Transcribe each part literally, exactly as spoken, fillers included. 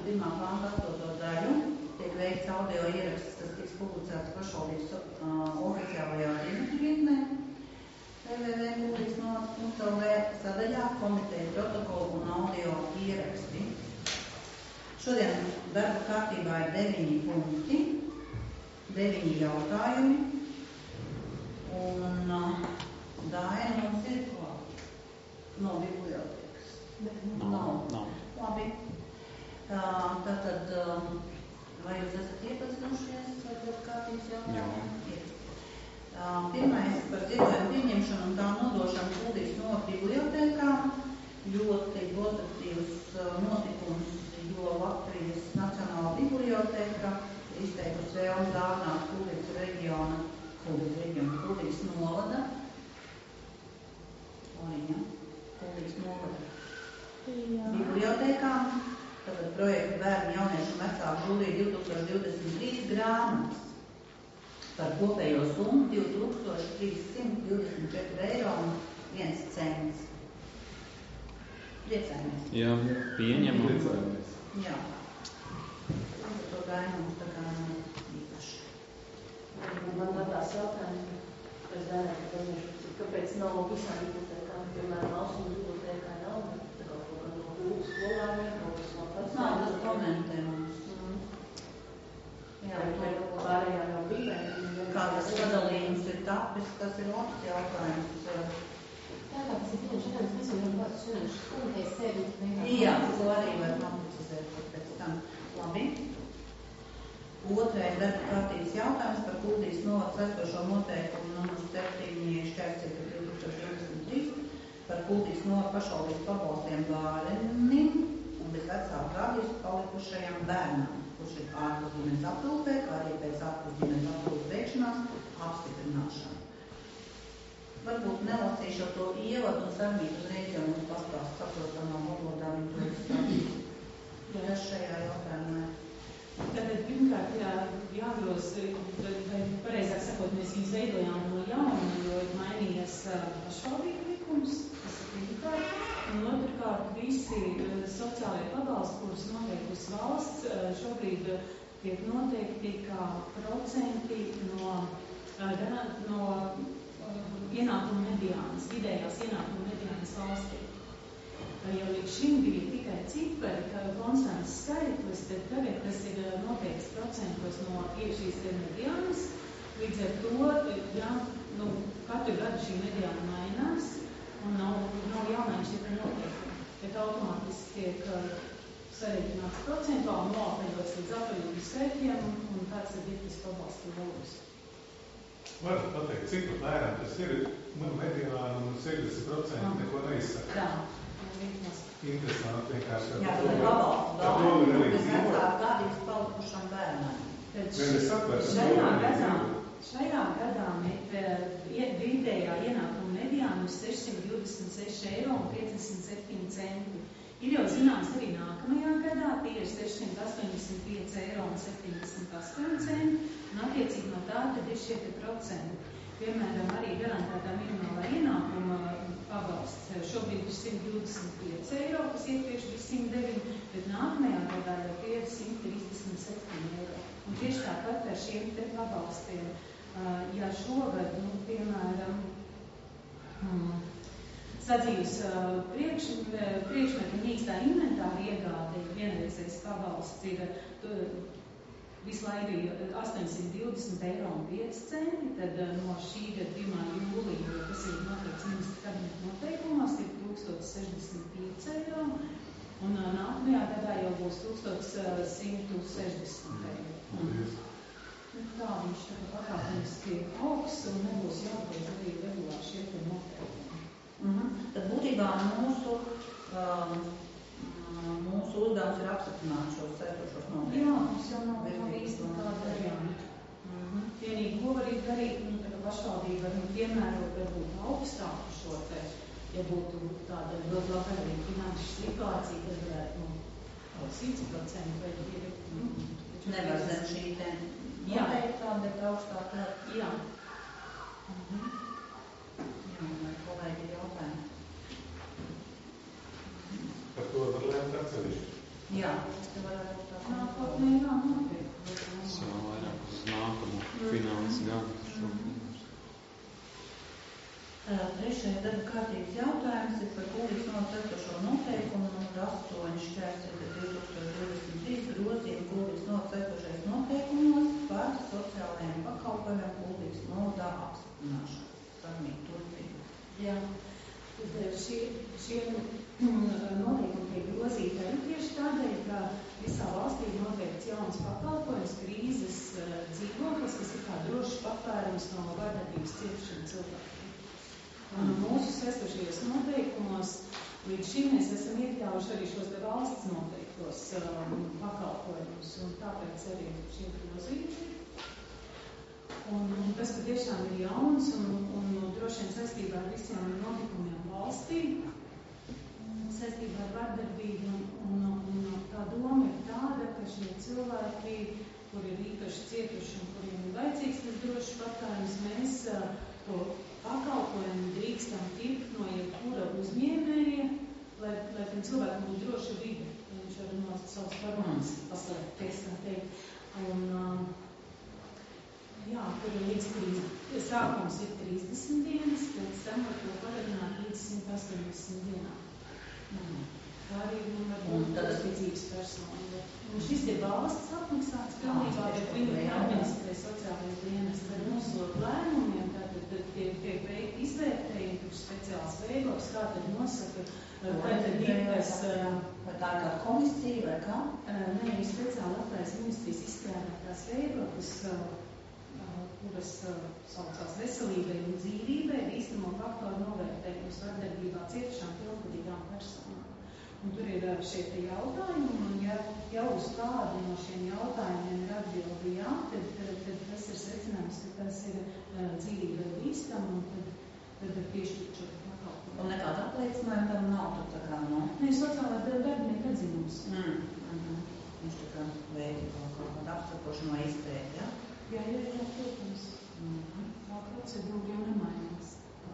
pirmā panta astoto daļu tiek veikts audio ieraksts, kas tiks publicēts pašvaldības uh, oficiālajā tīmekļa vietnē w w w punkt kuldīgas novads punkt l v sadaļā komiteja protokolu un audio ieraksti. Šodien darba kārtībā ir deviņi punkti, deviņi jautājumi, un uh, Daina mums ir klāt no bibliotēkas. Nav. Nav. Nav. Labi. Uh, tātad, uh, vai jūs esat iepazinušies ar darba kārtības jautājumu? Jā. Uh, pirmais par ziedojumu pieņemšanu un tā nodošanu Kuldīgas novada bibliotēkā. Ļoti pozitīvs uh, notikums, jo Latvijas Nacionālā bibliotēka izteikusi vēlmi dāvināt Kuldīgas reģiona, Kuldīgas reģiona, Kuldīgas novada. Lariņa, Kuldīgas novada. Jā. Bibliotēkām. Tātad projektu bērnu jauniešu un vecāku žūrija divi tūkstoši divdesmit trīs grāmatas par kopējo summu divi tūkstoši trīs simti divdesmit četri eiro un viens cents. Priecājamies. Jā, pieņemam. Priecājamies. Jā. Un to gāja mums tā kā īpaši. Man tādās jautājumi, es domāju, ka paņemšu, kāpēc nav visām bibliotēkām, piemēram, Austrumu bibliotēkā nav, tā kā kaut kā no Kuldīgas skolāniem, kaut kas no tas. Nav, tas komentē mums. Mm. Jā, vai pārējā jau bija. Kā tas sadalījums ir tapis, tas ir labs jautājums. Tā kā tas ir finanšu jautājums, mēs varam vārds finanšu komitejas sēdi vienkārši. Jā, to arī var noticizēt pēc tam. Labi. Otrais darba kārtības jautājums par Kuldīgas novadas esošo noteikumu numur septiņi šķērsīta divi tūkstoši divdesmit trīs par Kuldīgas novada pašvaldības pabalstiem bērnim un bez vecāku gadījus palikušajam bērnam, kurš ir ārpus ģimenes aprūpē, kā arī pēc ārpus ģimenes aprūpes veikšanās apstiprināšanu. Varbūt nelasīšu to ievadu un sarmīt uzreiz, jo mums pastāst saprotamā valodā viņi to izstāst. Kas šajā jautājumā? Tātad, pirmkārt, jā, jāgroz, vai pareizāk sakot, mēs viņus veidojām no jauna, jo ir mainījies pašvaldību likums, tas ir pirmkārt, un otrkārt, visi sociālajie pabalsti, kurus noteikusi valsts, šobrīd tiek noteikti kā procenti no, no ienākuma mediānas, vidējās ienākuma mediānas valstī. Jau līdz šim bija tikai cipari, kā konstants skaitlis, tad tagad tas ir noteikts procentos no šīs mediānas. Līdz ar to, jā, nu, katru gadu šī mediāna mainās un nav, nav jāmaina šie noteikumi. Bet automātiski tiek sareiķināts procentuāli noapaļots līdz apaļības skaitļiem un tāds ir ģimenes pabalstu valūs. Varat pateikt, cik apmēram tas ir, man mediāna un sešdesmit procenti neko neizsaka. Tā. Interesanti vienkārši. Jā, tad ir pabalstu bērnu, bez vecāku gadījus palikušam bērnam. Šajā gadā, šajā gadā vidējā ienākuma mediāna ir sešsimt divdesmit seši eiro un piecdesmit septiņi centi. Ir jau zināms arī nākamajā gadā, tie ir sešsimt astoņdesmit pieci eiro un septiņdesmit astoņi centi, un attiecīgi no tā tad ir šie procenti. Piemēram, arī garantētā minimālā ienākuma pabalsts šobrīd ir simt divdesmit pieci eiro, kas iepriekš bija simt deviņi, bet nākamajā gadā jau tie ir simt trīsdesmit septiņi eiro. Un tieši tāpat ar šiem te pabalstiem. Ja šogad, nu, piemēram, hmm, sadzīves priekš, priekšmetu mīkstā inventāra iegāde, vienreizējs pabalsts ir visu laiku bija astoņsimt divdesmit eiro un pieci centi, tad no šī gada pirmā jūlija, kas ir noteikts ministra kabineta noteikumos, ir tūkstoš sešdesmit pieci eiro, un nākamajā gadā jau būs tūkstoš simt sešdesmit eiro. Mm. Tā viņš pakāpeniski augs un nebūs jābūt arī regulāri šie te noteikumi. Mm-hmm. Tad būtībā mūsu um, Mūsu uzdevums ir apstiprināt šos sēdošos noteikumus. Jā, mums jau nav, nav īsti tāda varianta. Mm-hmm. Vienīgi, ko var darīt, nu, tā pašvaldība var nu, piemērot, varbūt augstāku šo te, ja būtu tāda ļoti laba arī finanšu situācija, tad varētu, nu, kaut simts procenti vai ir. Nu, nevar zem šī te noteiktā, bet augstāk. Jā. Mm-hmm. Jā, vai kolēģi jautājumi? Par to var lēmt atsevišķi. Jā, tas varētu būt tā. Nākotnē, jā, noteikti. Tas jau vairāk uz nākamo finansu gadu šobrīd. Trešais darba kārtības jautājums ir par Kultūras noteiktošo noteikumu numur astoņi šķērsvītra divi tūkstoši divdesmit trīs grozījumu Kultūras noteiktošais noteikumos par sociālajiem pakalpojumiem Kultūras nodā apstiprināšanu. Sarmīt turpina. Jā, tad šie, šie noteikumi tiek grozīti arī tieši tādēļ, ka visā valstī ir noteikts jauns pakalpojums, krīzes dzīvoklis, kas ir kā drošs patvērums no vardarbības cietušiem cilvēkiem. Un mūsu sestošajos noteikumos līdz šim mēs esam iekļāvuši arī šos te valsts noteiktos um, pakalpojumus, un tāpēc arī šie grozījumi. Un, un tas patiešām ir jauns, un, un, un droši vien saistībā ar visiem notikumiem valstī, saistībā ar vardarbību, un, un, un tā doma ir tāda, ka šie cilvēki, kuri ir īpaši cietuši un kuriem ir vajadzīgs tas drošs patvērums, mēs uh, to pakalpojumu drīkstam pirkt no jebkura uzņēmēja, lai, lai tiem cilvēkiem būtu droša vide. Viņš var nost savus formātus paslēgties, tā teikt. Un, jā, tur ir līdz trīsdesmit, sākums ir trīsdesmit dienas, pēc tam var to pagarināt līdz simt astoņdesmit dienām. Mm. Tā arī var būt uzticības persona. Un šis ir valsts apmaksāts pilnībā, bet viņu administrē sociālais dienas. Tad mūsu lēmumiem tātad tiek, tiek veikti izvērtējumi, kurš speciāls veidojums, kā tad nosaka, tātad ir kas... Vai tā ir kā komisija vai kā? Nē, ir speciāli atklājas ministrijas izstrādātās veidojums, kuras saucās veselībai un dzīvībai, bīstamo faktoru novērtējums vardarbībā cietušām pilngadīgām personām. Un tur ir šie te jautājumi, un ja jau uz kādu no šiem jautājumiem ir atbildi jā, tad, tad, tad tas ir secinājums, ka tas ir uh, dzīvībai bīstam, un tad, tad ir piešķirt šo pakalpojumu. Un nekāda apliecinājuma tam nav, tad tā kā nav? Nē, sociālā darbinieka atzinums. Mm. Mm-hmm. Viņš tā kā veidi kaut kādu apsakošanu vai izpēti, jā? Jā, jā, jā, protams. Mm-hmm. Tā procedūra jau nemainās.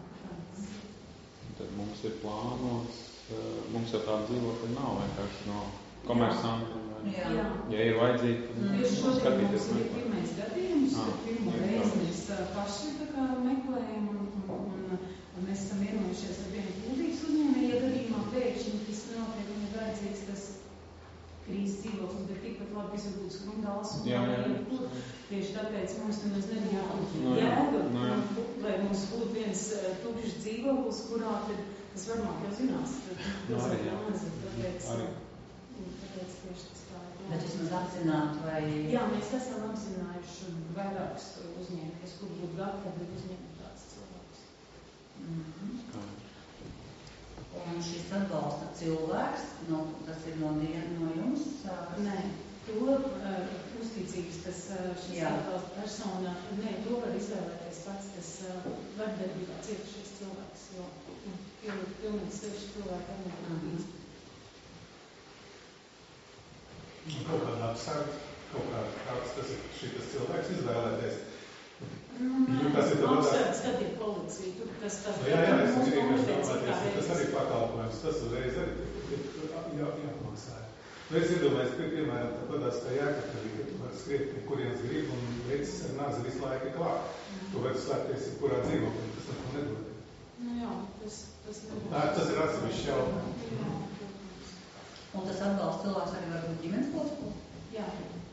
Tad mums ir plānots, mums jau tāda dzīvokļa nav vienkārši no komersantiem. Jā. Jā. Ja ir vajadzīgi, tad Tieši šodien skatīties. mums ir pirmais gadījums, Ah. kad pirmo reizi mēs paši tā kā meklējam, un, un, un mēs esam vienojušies ar vienu Kultūras uzņēmēju, ja gadījumā pēkšņi tas notiek, un ir vajadzīgs tas krīzes dzīvoklis, bet tikpat labi, kas varbūt skrundāls un Jā, jā. jebkur. Tieši tāpēc mums nemaz nebija No, jā. jēga, No, jā. lai mums būtu viens tukšs dzīvoklis, kurā tad tas varmāk jau zinās, tad No, arī, jā. mazīt, tāpēc, Arī. tāpēc tieši tas tā ir. Bet vismaz apzināt vai... Jā, mēs esam apzinājuši vairākus uzņēmējus, kur būtu gatavi uzņemt tāds cilvēks. Mm-hmm. Un šis atbalsta cilvēks, no, tas ir no, dien, no jums? Nē, to uh, uzticības, tas uh, šis Jā. atbalsta persona, nē, to var izvēlēties pats tas uh, vardarbībā cietušais cilvēks, jo nu, pil, pilnīgi sveši cilvēki arī nav bīstami. Kaut kādā apsvērt, kaut kā kāds tas ir šitas cilvēks izvēlēties. Nu, Tas ir tāpat- apsvērts, kad ir policija, tur tas tas Jā, jā, es mūsu gribēju kompetencija domāties, kā tas arī veids. pakalpojums, tas uzreiz arī jā, jāapmaksāja. Nu, es iedomājos, pie, piemēram, tāpatās kā Jēkabpilī, var skriet, pie kurienes grib, un veids nāzi visu laiku klāt. Tu vari slēpties, kurā dzīvoklī, tas neko nedod. Nu jā, tas, tas nebūs. Tā, tas ir atsevišķs jautājums. Jā, protams. Un tas atbalsta cilvēks arī var būt ģimenes loceklis? Jā.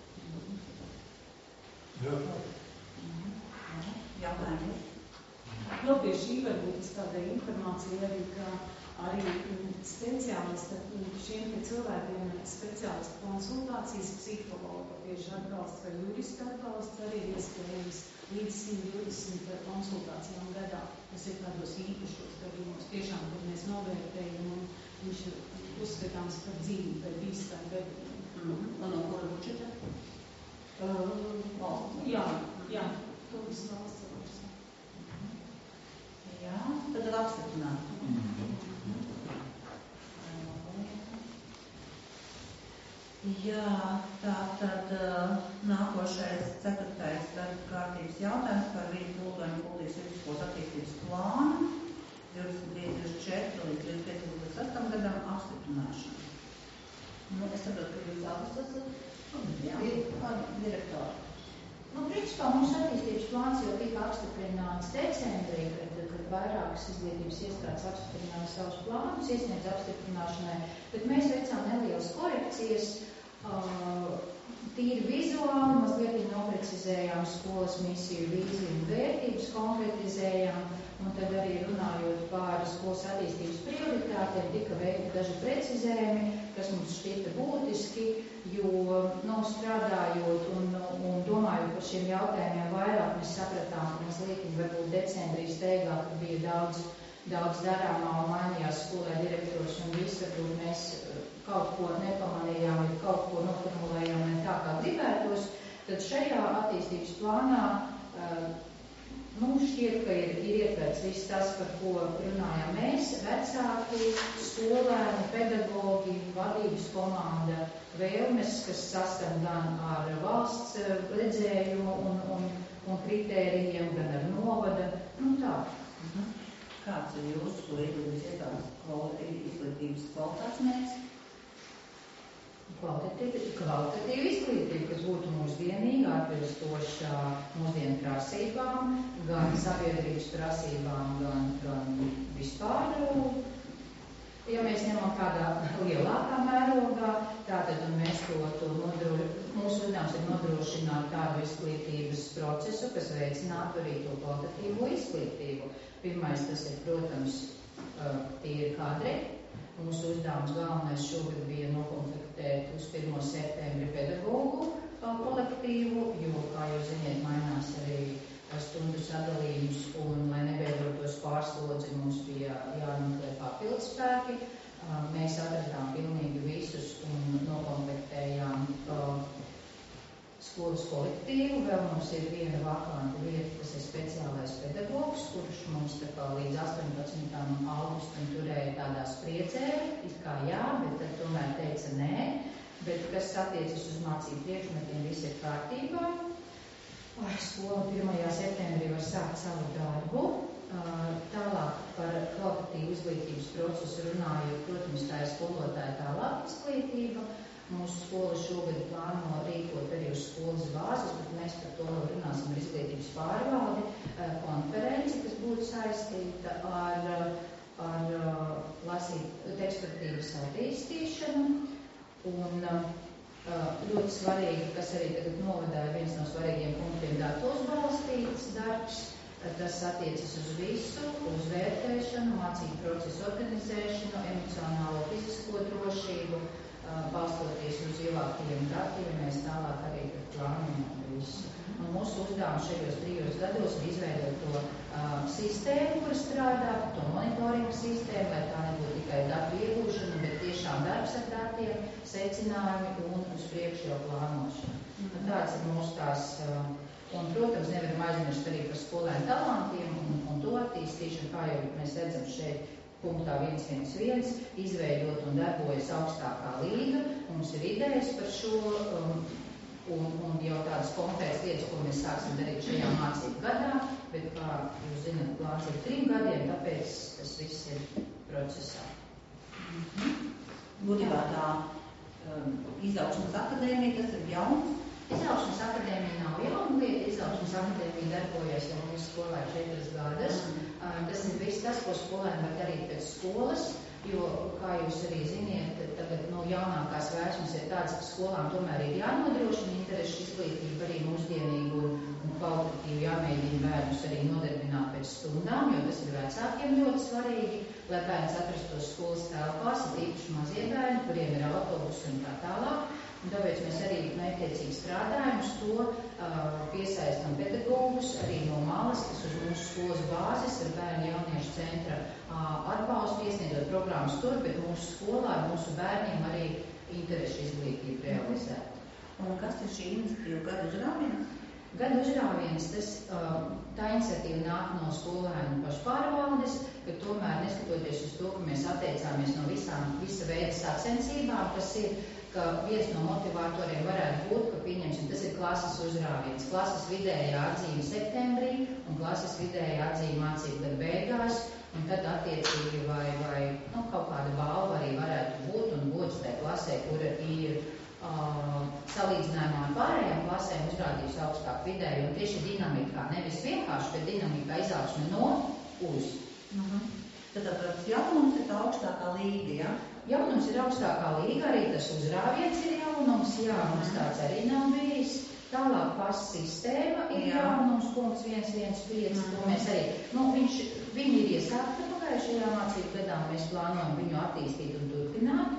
Jā. Jautājumi? Vēl pie šī varbūt es tādai informācija arī, ka arī mm, speciālisti, mm, šiem te cilvēkiem ir speciālistu konsultācijas, psihologa, tieši atbalsts vai jurista atbalsts arī ir iespējams līdz simt divdesmit konsultācijām gadā. Tas ir tādos īpašos gadījumos, tiešām, kur mēs novērtējam un viņš ir uzskatāms par dzīvi vai bīstam gadījumu. Mm-hmm. Un no kura budžeta? Uh, Valsts. jā, jā, to visu valsts atbalsts. Jā, tad ir apstiprināt. Jā, tā tad nākošais ceturtais darba kārtības jautājums par vīdu Buldoņu Kultūras fiziskos attīstības plānu divdesmit trīs, divdesmit četri līdz divdesmit pieci, divdesmit sešam gadam apstiprināšanu. Nu, es saprotu, ka jūs abas esat Jā. direktori. Nu, principā mūsu attīstības plāns jau tika apstiprināts decembrī, kad, kad vairākas izglītības iestādes apstiprināja savus plānus, iesniedz apstiprināšanai, bet mēs veicām nelielas korekcijas, uh, tīri vizuāli, mazliet noprecizējām skolas misiju, vīziju un vērtības, konkretizējām, un tad arī runājot par skolas attīstības prioritātiem, tika veikti daži precizējumi, kas mums šķita būtiski, jo, nu, strādājot un, un domājot par šiem jautājumiem vairāk, mēs sapratām, ka mazliet varbūt decembrī steigā, kad bija daudz, daudz darāmā un mainījās skolai direktors un viss, varbūt mēs kaut ko nepamanījām, ja kaut ko noformulējām ne tā, kā gribētos, tad šajā attīstības plānā nu, šķiet, ka ir, ir ietverts viss tas, par ko runājām mēs, vecāki, skolēni, pedagogi, vadības komanda, vēlmes, kas saskan gan ar valsts redzējumu un, un, un kritērijiem, gan ar novada, nu tā. Mhm. Kāds ir jūsu izglītības iestādes izglītības kvalitātes mērķis? Kvalitatīva, kvalitatīva izglītība, kas būtu mūsdienīga, atbilstoša mūsdienu prasībām, gan sabiedrības prasībām, gan, gan vispār. Ja mēs ņemam kādā lielākā mērogā, tātad mēs to, to nodroši, mūsu uzdevums ir nodrošināt tādu izglītības procesu, kas veicinātu arī to kvalitatīvo izglītību. Pirmais tas ir, protams, tīri kadri. Mūsu uzdevums galvenais šogad bija nokonfliktēt uz pirmo septembri pedagogu kolektīvu, jo, kā jūs ziniet, mainās arī stundu sadalījums, un, lai nebeidotos pārslodzi, mums bija jāmeklē papildus spēki. Mēs atradām pilnīgi visus un nokonfliktējām skolas kolektīvu. Vēl mums ir viena vakanta vieta, kas ir speciālais pedagogs, kurš mums tā kā līdz astoņpadsmitam augustam turēja tādā spriedzē, it kā jā, bet tad tomēr teica nē, bet kas attiecas uz mācību priekšmetiem, viss ir kārtībā. Skola pirmajā septembrī var sākt savu darbu. Tālāk par kvalitatīvu izglītības procesu runājot, protams, tā ir skolotāja tālāk izglītība. Mūsu skola šogad plāno rīkot arī uz skolas bāzes, bet mēs par to runāsim ar izglītības pārvaldi, konferenci, kas būtu saistīta ar, ar lasīt tekstpratības attīstīšanu. Un ļoti svarīgi, kas arī tagad novadāja viens no svarīgiem punktiem, datos balstīts darbs. Tas attiecas uz visu, uz vērtēšanu, mācību procesu organizēšanu, emocionālo fizisko drošību, balstoties uz ilgākajiem datiem, mēs tālāk arī plānojam visu. Un mūsu uzdevums šajos trijos gados ir izveidot to uh, sistēmu, kur strādā, to monitoringu sistēmu, lai tā nebūtu tikai datu iegūšana, bet tiešām darbs ar datiem, secinājumi un uz priekšu jau plānošana. Mm-hmm. Tāds ir mūsu tās, uh, un, protams, nevaram aizmirst arī par skolēnu talantiem un, un to attīstīšanu, kā jau mēs redzam šeit, punktā viens viens viens, izveidot un darbojas augstākā līga. Mums ir idejas par šo um, un, un jau tādas konkrētas lietas, ko mēs sāksim darīt šajā mācību gadā, bet, kā jūs zināt, plāns ir trim gadiem, tāpēc tas viss ir procesā. Mm-hmm. Būtībā tā um, izaugsmes akadēmija, tas ir jauns. Izaugsmes akadēmija nav jauna lieta, izaugsmes akadēmija darbojas jau mūsu skolā četras gadus. Uh, tas ir viss tas, ko skolēni var darīt pēc skolas, jo, kā jūs arī ziniet, tagad no jaunākās vēsmas ir tāds, ka skolām tomēr ir jānodrošina interešu izglītība arī mūsdienīgu un, un kvalitatīvu jāmēģina bērnus arī nodarbināt pēc stundām, jo tas ir vecākiem ļoti svarīgi, lai bērns atrastos skolas telpās, ir īpaši mazie bērni, kuriem ir autobusi un tā tālāk. Un tāpēc mēs arī mērķiecīgi strādājam uz to, uh, piesaistam pedagogus arī no malas, kas uz mūsu skolas bāzes ar bērnu jauniešu centra uh, atbalstu iesniedzot programmas tur, bet mūsu skolā ar mūsu bērniem arī interešu izglītību realizēt. Un kas ir šī iniciatīva gadu uzrāviens? Gadu uzrāviens, tas, uh, tā iniciatīva nāk no skolēnu pašpārvaldes, ka tomēr neskatoties uz to, ka mēs atteicāmies no visām, visa veida sacensībām, kas ir, ka viens no motivatoriem varētu būt, ka pieņem pieņemsim, tas ir klases uzrāviens. Klases vidējā atzīme septembrī un klases vidējā atzīme mācību gada beigās, un tad attiecīgi vai, vai nu, kaut kāda balva arī varētu būt un gods tai klasē, kura ir uh, salīdzinājumā ar pārējām klasēm uzrādījusi augstāku vidēju, un tieši dinamikā, nevis vienkārši, bet dinamikā izaugsme no uz. Mhm. Tad tāds jaunums ir tā augstākā līga, ja? Jaunums ir augstākā līga, arī tas uzrāviens ir jaunums, jā, mums tāds arī nav bijis. Tālāk pass sistēma ir jā. Jaunums, punkts viens viens pieci, to mēs arī, nu, viņš, viņi ir iesākta pagājušajā mācību gadā, mēs plānojam viņu attīstīt un turpināt.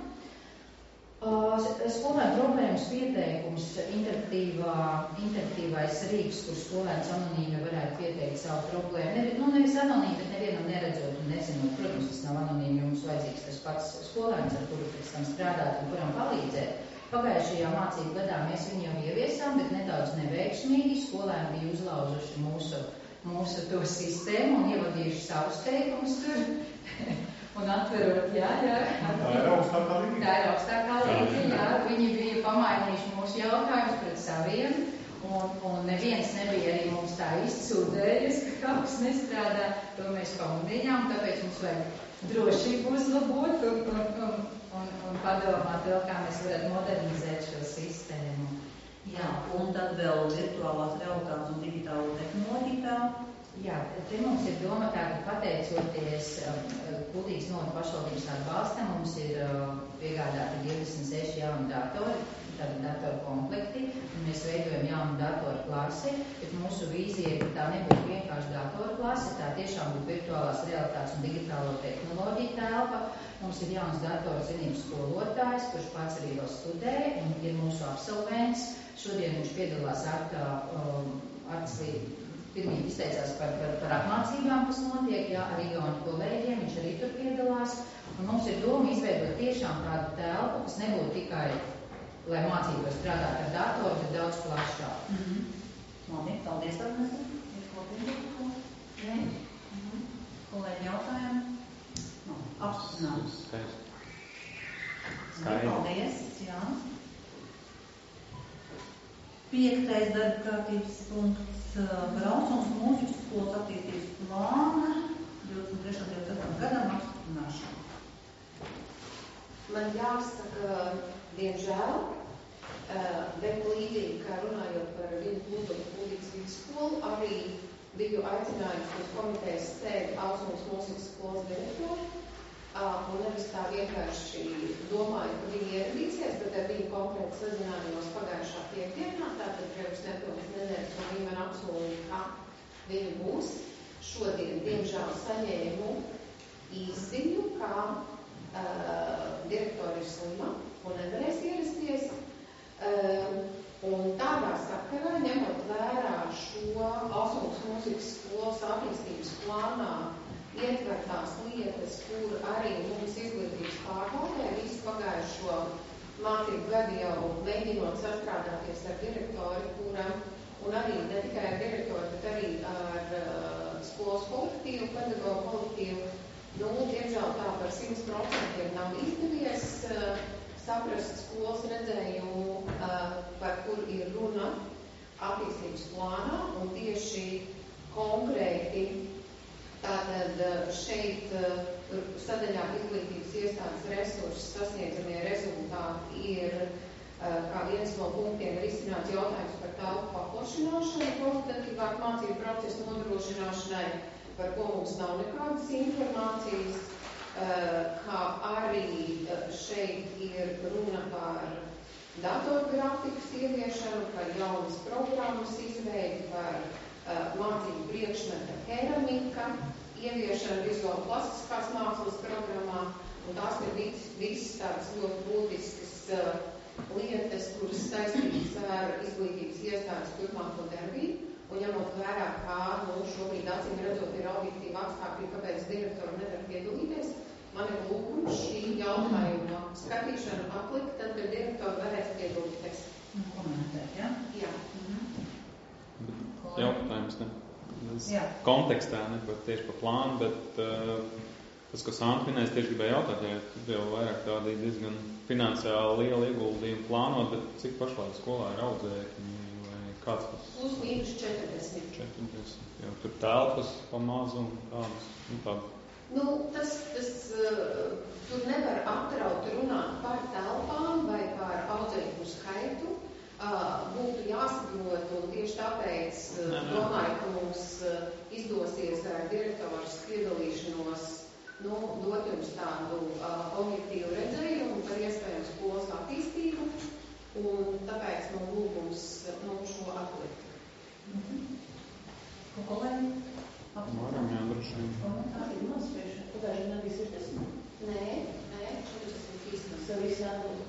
Uh, skolēnu problēmas pieteikums, interaktīvā, interaktīvais rīks, kur skolēns anonīmi varētu pieteikt savu problēmu. Ne, nu, nevis anonīmi, bet nevienam neredzot un nezinot. Protams, tas nav anonīmi, jo mums vajadzīgs tas pats skolēns, ar kuru pēc tam strādāt un kuram palīdzēt. Pagājušajā mācību gadā mēs viņu jau ieviesām, bet nedaudz neveiksmīgi. Skolēni bija uzlauzuši mūsu, mūsu to sistēmu un ievadījuši savus teikumus tur. Un atverot, jā, jā. Tā ir augstākā līga. Tā ir augstākā līga, jā. Viņi bija pamainījuši mūsu jautājumus pret saviem, un, un neviens nebija arī mums tā izsūdējies, ka kaut kas nestrādā. To mēs pamudinām, tāpēc mums vajag drošību uzlabot un, un, un, un, un padomāt vēl, kā mēs varētu modernizēt šo sistēmu. Jā, un tad vēl virtuālās realitātes un digitālo tehnoloģiju vēl. Jā, te mums ir doma tā, ka pateicoties Kuldīgas novada pašvaldības atbalstam, mums ir uh, piegādāti divdesmit seši jauni datori, tādi datoru komplekti, un mēs veidojam jaunu datoru klasi, bet mūsu vīzija ir, ka tā nebūtu vienkārši datoru klase, tā tiešām būtu virtuālās realitātes un digitālo tehnoloģiju telpa. Mums ir jauns datoru zinības skolotājs, kurš pats arī vēl studē, un ir mūsu absolvents. Šodien viņš piedalās aktā um, atslīd. Pirmīt izteicās par, par, par apmācībām, kas notiek, jā, ar Igaunu kolēģiem, viņš arī tur piedalās. Un mums ir doma izveidot tiešām tādu telpu, kas nebūtu tikai, lai mācītos strādāt ar datoru, bet daudz plašāk. Mm-hmm. Labi, paldies, Agnese. Ir ko pieņemt? Nē? Mm-hmm. Kolēģi jautājumi? No, apstiprināt. Skaidrs. Paldies, jā. Piektais darba kārtības punkts. Braucums mūzikas skolas attīstības plāna divdesmit trešā un divdesmit ceturtā gadam apstiprināšana. Man jāsaka, diemžēl, bet līdzīgi, kā runājot par vienu plūdumu Kuldīgas vidusskolu, arī biju aicinājums uz komitejas sēdi Austrums mūzikas skolas direktoru, un nevis tā vienkārši domāju, ka viņi ieradīsies, bet ar viņu konkrēti sazinājumos pagājušā piekdienā, tātad pirms nepilnas nedēļas, un viņi man apsolīja, ka viņi būs. Šodien, diemžēl, saņēmu īsziņu, ka uh, direktori ir slima un nevarēs ierasties. Uh, un tādā sakarā, ņemot vērā šo Austrums mūzikas skolas attīstības plānā, ietvertās lietas, kur arī mums izglītības pārvaldē visu pagājušo mācību gadu jau mēģinot sastrādāties ar direktori, kuram, un arī ne tikai ar direktori, bet arī ar uh, skolas kolektīvu, pedagogu kolektīvu, nu, diemžēl tā par simt procentiem nav izdevies uh, saprast skolas redzējumu, uh, par kur ir runa attīstības plānā, un tieši konkrēti tātad šeit sadaļā izglītības iestādes resursu sasniedzamie rezultāti ir kā viens no punktiem risināts jautājums par telpu paplašināšanu, kvalitatīvāk mācību procesu nodrošināšanai, par ko mums nav nekādas informācijas, kā arī šeit ir runa par datorgrafikas ieviešanu, par jaunas programmas izveidi, par Uh, mācību priekšmeta keramika, ieviešana vizuāli klasiskās mākslas programmā, un tās ir visas, visas tādas ļoti būtiskas uh, lietas, kuras saistītas ar izglītības iestādes turpmāko darbību, un ņemot vērā, kā nu, šobrīd acīm redzot ir objektīvi apstākļi, kāpēc direktori nevar piedalīties, man ir lūgums šī jautājuma skatīšanu atlikt, tad, kad direktori varēs piedalīties. Komentēt, ja? Jā. Mhm. Jautājums ne, kontekstā, ne par, tieši par plānu, bet uh, tas, ko Santa minēs, tieši gribēja jautāt, ja jau vairāk tādi diezgan finansiāli lielu ieguldījumu plānot, bet cik pašlaik skolā ir audzēkņi vai kāds tas? Plus mīnus četrdesmit. četrdesmit. Jo tur telpas pa mazu un tādas, nu tādas. Nu, tas, tas uh, tur nevar atraut runāt par telpām vai par audzēkņu skaitu. Uh, būtu jāsaprot, un tieši tāpēc uh, domāju, ka mums uh, izdosies ar direktoras piedalīšanos nu, dot jums tādu uh, objektīvu redzējumu par iespējams skolas attīstību, un tāpēc man lūgums nu, šo atlikt. Mhm. Ko kolēģi? Varam, jā, droši vien. Komentāri ir nospieši. Pagājušajā nebija sešdesmit. Nē, nē, četrdesmit īstenībā. Tas viss jābūt.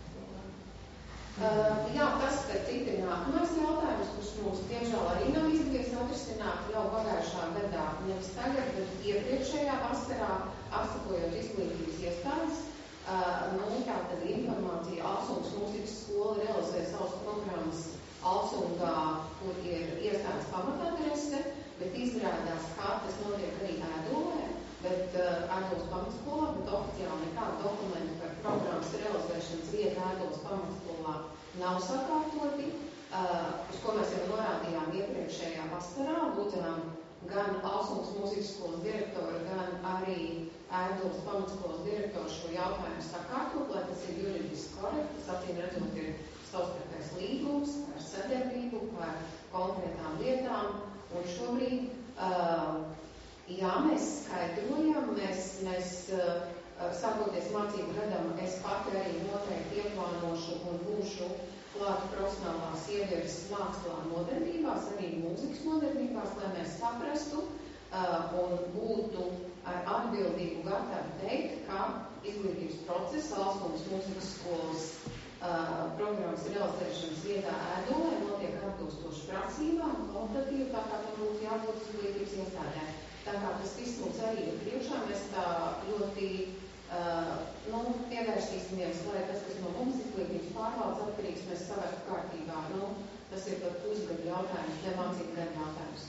Uh, jā, tas, ka citi ir nākamais jautājums, kurš mums, diemžēl, arī nav izdevies atrisināt jau pagājušā gadā, nevis tagad, bet iepriekšējā vasarā, apsakojot izglītības iestādes, uh, nu, tā tad informācija Alsungas mūzikas skola realizē savas programmas Alsungā, kur ir iestādes pamatadrese, bet izrādās, kā tas notiek arī Ēdolē, bet uh, Ēdolas pamatskolā, bet oficiāli nekādu dokumentu par programmas realizēšanas vietu Ēdolas pamatskolā nav sakārtoti, uh, uz ko mēs jau norādījām iepriekšējā vasarā, lūdzām gan Alsungas mūzikas skolas direktoru, gan arī Ēdolas pamatskolas direktoru šo jautājumu sakārtot, lai tas ir juridiski korekti, tas acīm redzot ir savstarpējs līgums par sadarbību, par konkrētām lietām, un šobrīd uh, jā, mēs skaidrojam, mēs, mēs uh, sākoties mācību gadam, es pati arī noteikti ieplānošu un būšu klāt profesionālās ievirs mākslā nodarbībās, arī mūzikas nodarbībās, lai mēs saprastu uh, un būtu ar atbildību gatavi teikt, ka izglītības procesa Alsungas mūzikas skolas uh, programmas realizēšanas vietā Ēdolē notiek atbilstoši prasībām, kvalitatīvi, tā kā tam būtu jābūt izglītības iestādē. Tā kā tas viss mums arī ir priekšā, mēs tā ļoti uh, nu, pievērsīsimies, lai tas, kas no mums izglītības pārvaldes atkarīgs, mēs savērtu kārtībā. Nu, tas ir pat pusgadu jautājums, ne mācību gadu jautājums.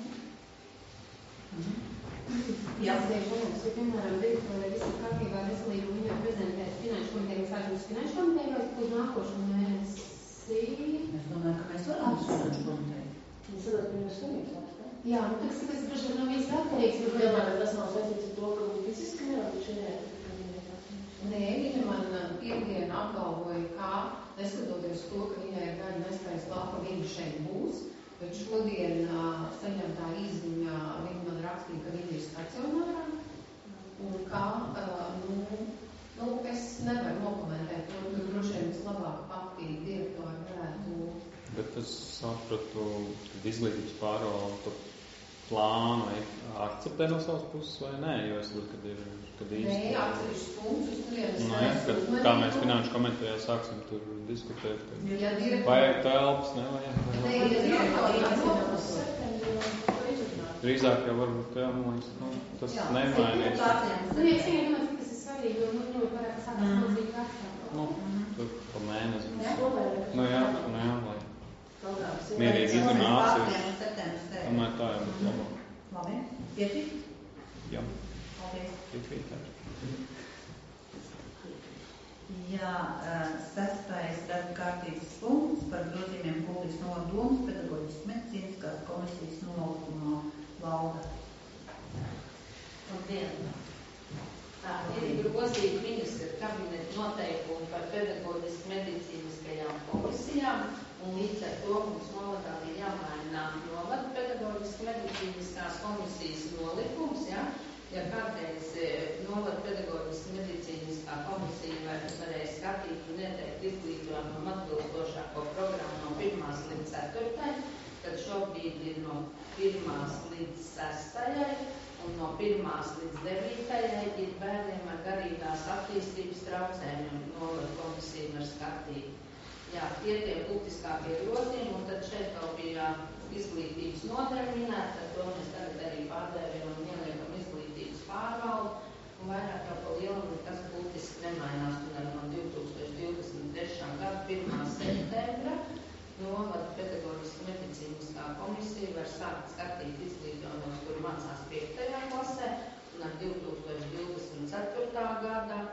Jā, mums ir, piemēram, direktori visi kārtībā veselību, viņi jau prezentē finanšu komiteju, sākums finanšu komiteju, vai uz nākošu mēnesi? Es domāju, ka mēs varam uz finanšu komiteju. Mēs sadot pirms slimības valstā. Jā, nu tas, tas droši vien nav viens atkarīgs, bet piemēram, tas nav saistīts ar to, ka būtu fiziski nevar šeit. Nē, viņa man piekdienu apgalvoja, kā, neskatoties to, ka viņai ir gada nespējas lapa, viņa šeit būs, bet šodien uh, saņemtā izziņā viņa man rakstīja, ka viņa ir stacionārā, un kā, uh, nu, nu, es nevaru nokomentēt to, ka droši vien vislabāk pati direktori varētu. Bet es sapratu, ka izglītības pārvalde plānu akceptē no savas puses vai nē, jo es saprotu, kad ir, kad īsti... Nē, atsevišķus punktus, uz kuriem es no, jā, kad, kā mēs finanšu komentējā sāksim tur diskutēt, ka ja direktori... vajag telpas, nevajag. Nē, ja direktori atbildos drīzāk jau varbūt, jā, man liekas, nu, tas jā, nemainīs. Nu, ja es vienkārši domāju, ka tas ir svarīgi, jo nu, ļoti varētu sākās milzīgi rakstāt. Nu, tur pa mēnesi. Jā, nu jā, nu jā, lai programmas. mierīgi izrunāsies. Septembris. Domāju, tā jau būtu labāk. Labi, piekrīt? Jā, Paldies. piekrīt. Jā, sestais darba kārtības punkts par grozījumiem Kultūras nodomas pedagoģiskas medicīniskās komisijas nolikumā. Lauda. Labdien! Tā ir grozīta ministra kabineta noteikumi par pedagoģiskas medicīniskajām komisijām, un līdz ar to mums novadā ir jāmaina novada pedagoģiskas medicīniskās komisijas nolikums, ja? Ja kādreiz novada pedagoģiska medicīniskā komisija var, varēja skatīt un ieteikt izglītojumu atbilstošāko programmu no pirmās līdz ceturtai, tad šobrīd ir no pirmās līdz sestajai un no pirmās līdz devītajai ir bērniem ar garīgās attīstības traucējumiem novada komisija var skatīt. Jā, tie tie būtiskākie grozījumi, un tad šeit vēl bija izglītības nodaļa minēta, tad to mēs tagad arī pārdēvjam un ieliekam izglītības pārvaldu, un vairāk jau pa lielu nekas būtiski nemainās, un arī no divi tūkstoši divdesmit trešā gada pirmā septembra novada pedagoģiska medicīniskā komisija var sākt skatīt izglītojumus, kur mācās piektajā klasē, un ar divi tūkstoši divdesmit ceturtā gada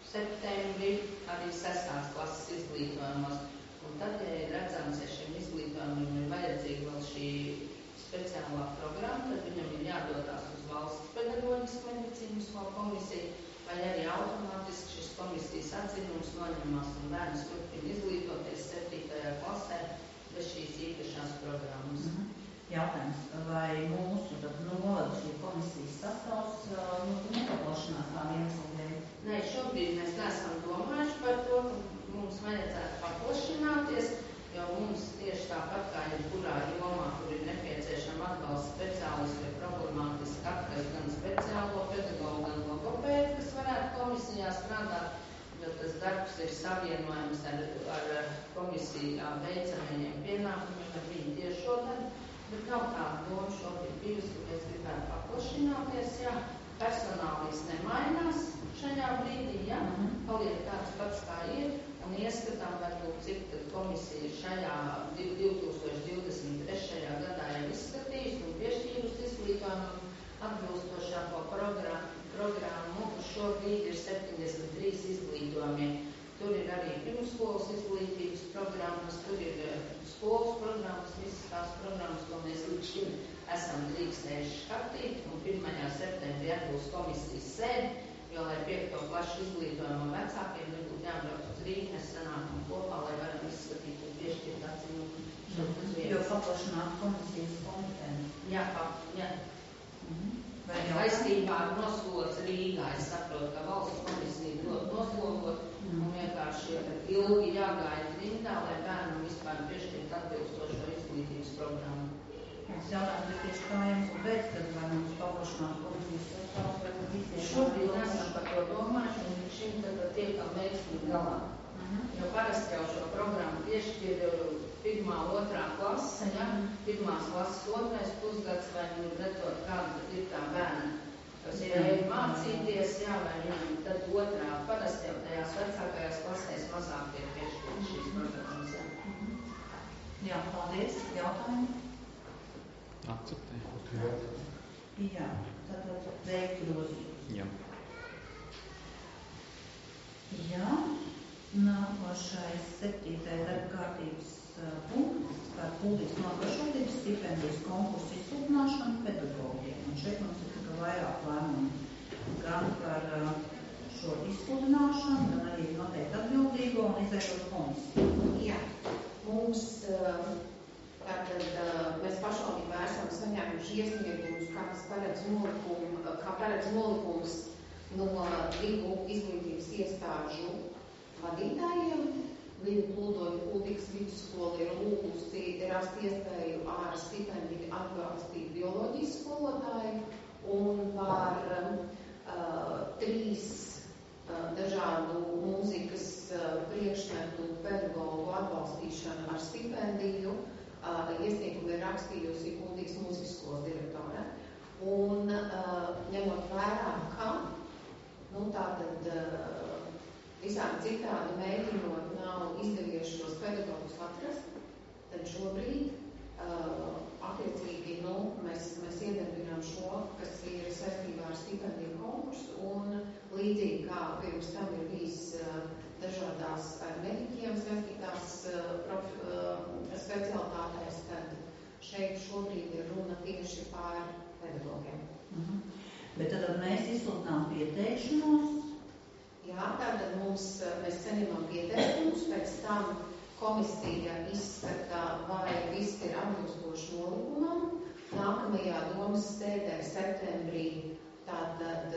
septembrī arī sestās klases izglītojumos. Un tad, ja ir redzams, ja šim izglītojumam ir vajadzīga vēl šī speciālā programma, tad viņam ir jādodās uz valsts pedagoģisku medicīnisko komisiju, vai arī automātiski šis komisijas atzinums noņemās un bērns turpina izglītoties septītajā klasē bez šīs īpašās programmas. Mhm. Jautājums, vai mūsu novada šī komisijas sastāvs nu, nepaplašinās tādiem iemesliem? Nē, šobrīd mēs neesam domājuši par to, ka mums vajadzētu paplašināties, jo mums tieši tāpat kā jebkurā jomā, kur ir nepieciešama atbalsta speciālisti vai problemātiski atrast gan speciālo pedagogu, gan logopēdu, kas varētu komisijā strādāt, jo tas darbs ir savienojams ar, ar komisijā veicamajiem pienākumiem, ar viņu tiešo darbu. Bet nav tāda doma šobrīd bijusi, ka mēs gribētu paplašināties, jā. Personālis nemainās šajā brīdī, jā. Paliek tāds pats kā ir, un ieskatām varbūt, cik tad komisija šajā divi tūkstoši divdesmit trešajā gadā jau izskatījusi un piešķīrusi izglītojumam atbilstošāko programmu. Programmu uz šo brīdi ir septiņdesmit trīs izglītojumi. Tur ir arī pirmsskolas izglītības programmas, tur ir skolas programmas, visas tās programmas, ko mēs līdz šim esam drīkstējuši skatīt. Un pirmajā septembrī atbūs komisijas sēde, jo, lai piekto klašu izglītojumu vecākiem nebūtu jābrauc uz Rīgu, mēs sanākam kopā, lai varam izskatīt un piešķirt atzinumu. Jo paplašināt komisijas kompetenci. Jā, pa, jā. Mhm. Saistībā ar noslots Rīgā, es saprotu, ka valsts komisija ļoti noslogot, mm. un vienkārši ilgi jāgaida rindā, lai bērnam vispār piešķirt atbilstošo izglītības programmu. Es jautāju, bet tieši kā jums un pēc, tad vai mums paplašināt komisijas sastāvs vai visiem? Šobrīd nesam par to domājuši, un šim tad tiekam veiksmīgi galā. Mm-hmm. Jo parasti jau šo programmu piešķir pirmā, otrā klase, ja? Pirmās klases otrais pusgads, vai nu redzot, kāda ir tā bērna, kas ir mācīties, jā, vai viņam tad otrā, parasti jau tajās vecākajās klasēs mazāk tiek piešķirt šīs programmas, jā. Mm-hmm. Jā, paldies. Jautājumi? Akceptē. Jā, tātad veikt grozījumus. Jā. Jā, nākošais septītais darba kārtības uh, punkts par pūlīs nogašotības stipendijas konkursu izsludināšanu pedagogiem. Un šeit mums ir tikai vairāk lēmumu gan par uh, šo izsludināšanu, gan arī noteikti atbildīgo un izveidot komisiju. Jā, mums uh, tātad uh, mēs pašvaldībā esam saņēmuši iesniegumus, kā tas paredz nolikumu, kā paredz nolikums no divu izglītības iestāžu vadītājiem. Līdz plūdoņu Kultūras vidusskola ir lūgusi rast iespēju ar stipendiju atbalstīt bioloģijas skolotāju un par uh, trīs uh, dažādu mūzikas uh, priekšmetu pedagogu atbalstīšanu ar stipendiju. Uh, iesniegumu ir rakstījusi Kultūras mūzikas skolas direktore. Un uh, ņemot vērā, ka nu, tātad uh, visādi citādi mēģinot nav izdevies šos pedagogus atrast, tad šobrīd uh, attiecīgi nu, mēs, mēs iedarbinām šo, kas ir saistībā ar stipendiju konkursu, un līdzīgi kā pirms tam ir bijis uh, dažādās ar mediķiem saistītās uh, prof, uh, specialitātēs, tad šeit šobrīd ir runa tieši par pedagogiem. Mhm. Bet tad mēs izsludinām pieteikšanos. Jā, tātad mums, mēs saņemam pieteikumus, pēc tam komisija izskata, vai viss ir atbilstoši nolikumam. Nākamajā domas sēdē septembrī tātad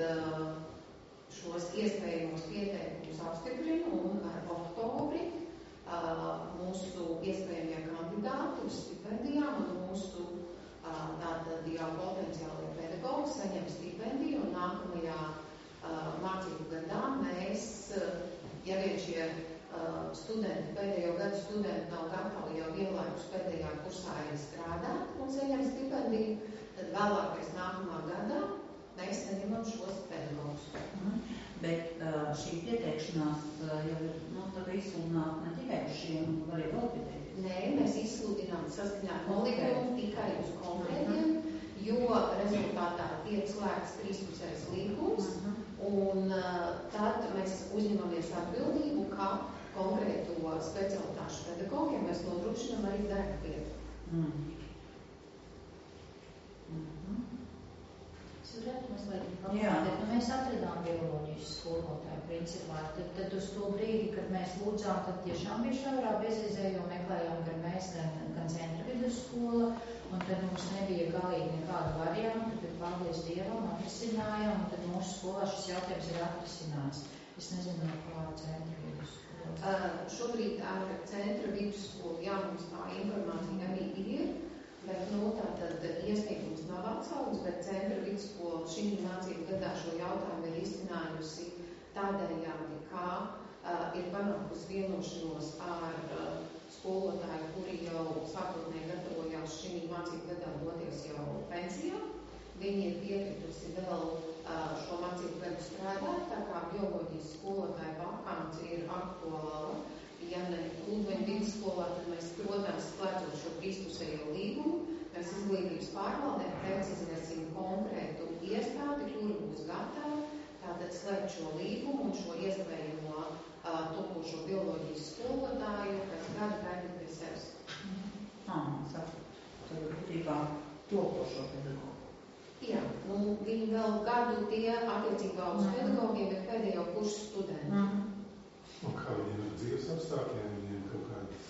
šos iespējamos pieteikumus apstiprina, un ar oktobri mūsu iespējamie kandidāti uz stipendijām un mūsu tātad jau potenciālie pedagogi saņem stipendiju, un nākamajā uh, mācību gadā mēs, uh, ja vien šie uh, studenti, pēdējo gadu studenti nav gatavi jau vienlaikus pēdējā kursā arī strādāt un saņem stipendiju, tad vēlākais nākamā gadā mēs saņemam šos pedagogus. Mhm. Bet uh, šī pieteikšanās uh, jau ir, nu, tad izsludināt ne tikai uz šiem, var arī vēl pieteikties. Nē, mēs izsludinām saskaņā nolikumu tikai uz konkrētiem, jo rezultātā tiek slēgts trīspusējs līgums, Un tad mēs uzņemamies atbildību, kā konkrētu specialitāšu pedagogiem mēs nodrošinām arī darba vietu. Mm. Mm-hmm. Es varētu mazliet pamatīt, nu mēs atradām bioloģijas skolotāju principā. Tad, tad uz to brīdi, kad mēs lūdzām, tad tiešām bija šaurā bezizēja, jo meklējām gan mēs, gan, gan centra vidusskola, un tad mums nebija galīgi nekāda varianta, tad paldies Dievam atrisinājām, un tad mūsu skolā šis jautājums ir atrisināts. Es nezinu, no kā centra vidusskola. Uh, šobrīd ar centra vidusskolu, jā, mums tā informācija arī ir, bet, nu, tātad iesniegums nav atsaugs, bet centra vidusskola šī mācību gadā šo jautājumu ir izcinājusi tādējādi, kā uh, ir panākusi vienošanos ar uh, skolotāji, kuri jau sākotnēji gatavojās šī mācību gadā doties jau pensijā. Viņi ir piekritusi vēl uh, šo mācību gadu strādāt, tā kā bioloģijas skolotāja vakance ir aktuāla. Ja ne Uldoņa vidusskolā, tad mēs, protams, slēdzot šo trīspusējo līgumu, mēs izglītības pārvaldē precizēsim konkrētu iestādi, kur būs gatava, tātad slēgt šo līgumu un šo iespējamo uh, topošo bioloģijas skolotāju pēc gada gaidīt pie sevis. Ah, saka, tad būtībā topošo pedagogu. Jā, nu, viņi vēl gadu tie attiecībā uz mm. pedagogiem ir pēdējo kursu studenti. Mm. Un kā viņiem ir dzīves apstākļiem, viņiem kaut kādas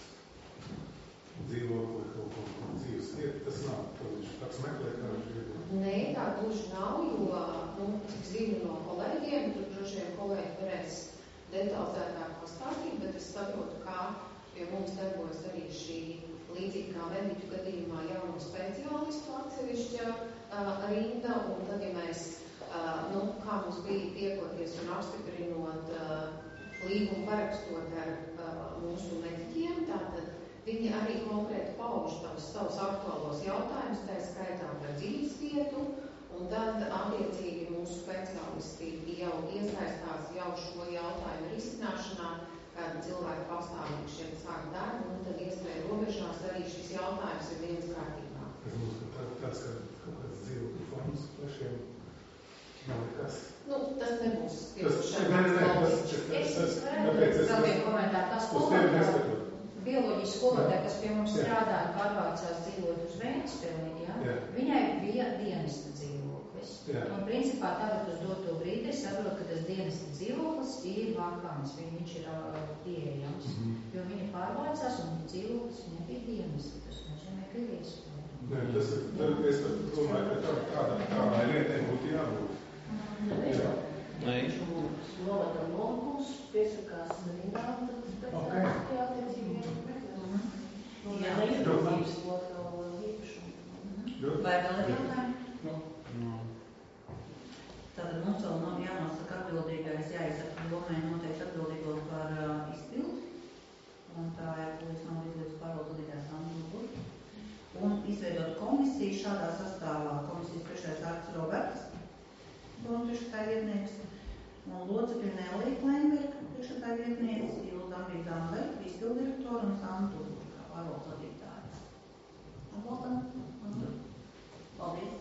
dzīvokli, kaut ko, ko dzīves vieta, tas nav, to viņš pats meklē, kā viņš ir. Nē, tā gluži nav, jo, nu, cik zinu no kolēģiem, tur droši vien kolēģi varēs detalizētāk pastāstīt, bet es saprotu, kā, jo mums darbojas arī šī līdzīgi kā mediķu gadījumā jauno speciālistu atsevišķa uh, rinda, un tad, ja mēs, uh, nu, kā mums bija tiekoties un apstiprinot uh, līgumu parakstot ar uh, mūsu mediķiem, tātad viņi arī konkrēti pauž tavus, savus aktuālos jautājumus, tā skaitā par dzīves vietu, un tad attiecīgi mūsu speciālisti jau iesaistās jau šo jautājumu risināšanā, kāda cilvēka pastāvīgi šeit sāk darbu, un tad iespēja robežās arī šis jautājums ir viens kārtībā. Es domāju, ka tā, tāds, ka kaut kāds dzīvokļu fonds pašiem nav nekas. Nu, tas nebūs. Tas, nē, nē, nē, tas, tas, tas, kāpēc es... Vēl vienu komentāru. Tā skolotāja, bioloģijas skolotāja, kas pie mums Jā. strādāja, pārvācās dzīvot uz Ventspili, ja? Jā. Viņai bija dienesta dzīvoklis. Jā. Un principā tagad uz doto brīdi es saprotu, ka tas dienesta dzīvoklis ir vakants, viņš ir uh, pieejams. Mhm. Jo viņa pārvācās un viņa dzīvoklis viņai bija dienesta. Tas nozīmē, ka ir iespēja. Nē, tas ir, tad es pat domāju, ka tā, tāda, tādai lietai būtu jābūt. Jā. Nē. Novada nolūkus, piesakās rindām, tad speciālisti attiecīgi meklē. Jā. Neizglītības lokālo īpašumu. Vai vēl ir jautājumi? No. Tātad mums vēl nav jānosaka atbildīgais, jāizsaka domē noteikti atbildīgo par uh, izpildu. Un tā ir Polijas nav izglītības pārvaldes vadītājs Andrūs. Un izveidot komisiju šādā sastāvā. Komisijas priekšsēdētājs Arts Roberts, doma priekšsēdētāja vietnieks, un locekļi Nelija Kleinberga, priekšsēdētāja vietnieks, Ilda Ambija Gamberga, izpildirektora un Santu kā pārvaldes vadītāja. Atbalstam? Paldies!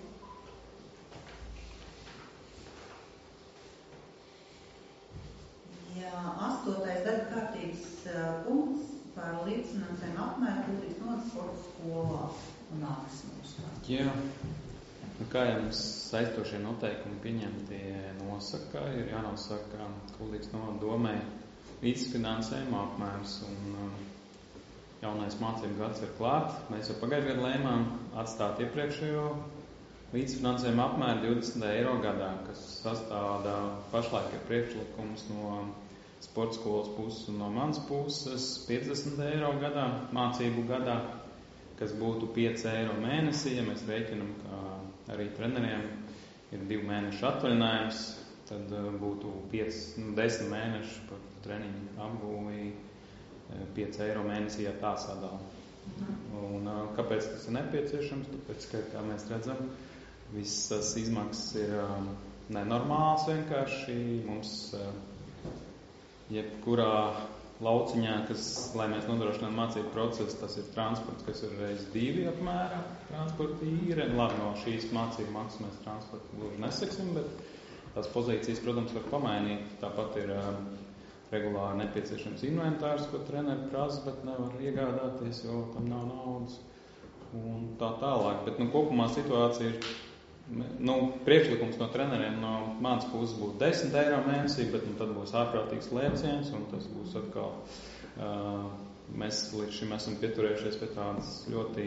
Jā, astotais darba kārtības uh, punkts par līdzfinansējumu apmēru Kultūras nodaļas sporta skolā un nākas mums. Jā, nu, kā jums saistošie noteikumi pieņemti nosaka, ir jānosaka Kultūras nodaļas domē līdzfinansējuma apmērs un um, jaunais mācību gads ir klāt. Mēs jau pagājušajā gadā lēmām atstāt iepriekšējo līdzfinansējuma apmēru divdesmit eiro gadā, kas sastāvdā pašlaik ir priekšlikums no sporta skolas puses un no manas puses piecdesmit eiro gadā, mācību gadā, kas būtu pieci eiro mēnesī, ja mēs rēķinam, ka arī treneriem ir divu mēnešu atvaļinājums, tad būtu pieci, nu, desmit mēneši par treniņu apgūvi, pieci eiro mēnesī, ja tā sadala. Un kāpēc tas ir nepieciešams? Tāpēc, ka, kā mēs redzam, visas izmaksas ir um, nenormāls vienkārši. Mums uh, jebkurā lauciņā, kas, lai mēs nodrošinām mācību procesu, tas ir transports, kas ir reiz divi apmērā transporta īre. Labi, no šīs mācību maksas mēs transportu gluži neseksim, bet tās pozīcijas, protams, var pamainīt. Tāpat ir um, regulāri nepieciešams inventārs, ko treneri prasa, bet nevar iegādāties, jo tam nav naudas. Un tā tālāk. Bet, nu, kopumā situācija ir, nu, priekšlikums no treneriem no manas puses būtu desmit eiro mēnesī, bet nu, tad būs ārprātīgs lēciens, un tas būs atkal, uh, mēs līdz šim esam pieturējušies pie tādas ļoti,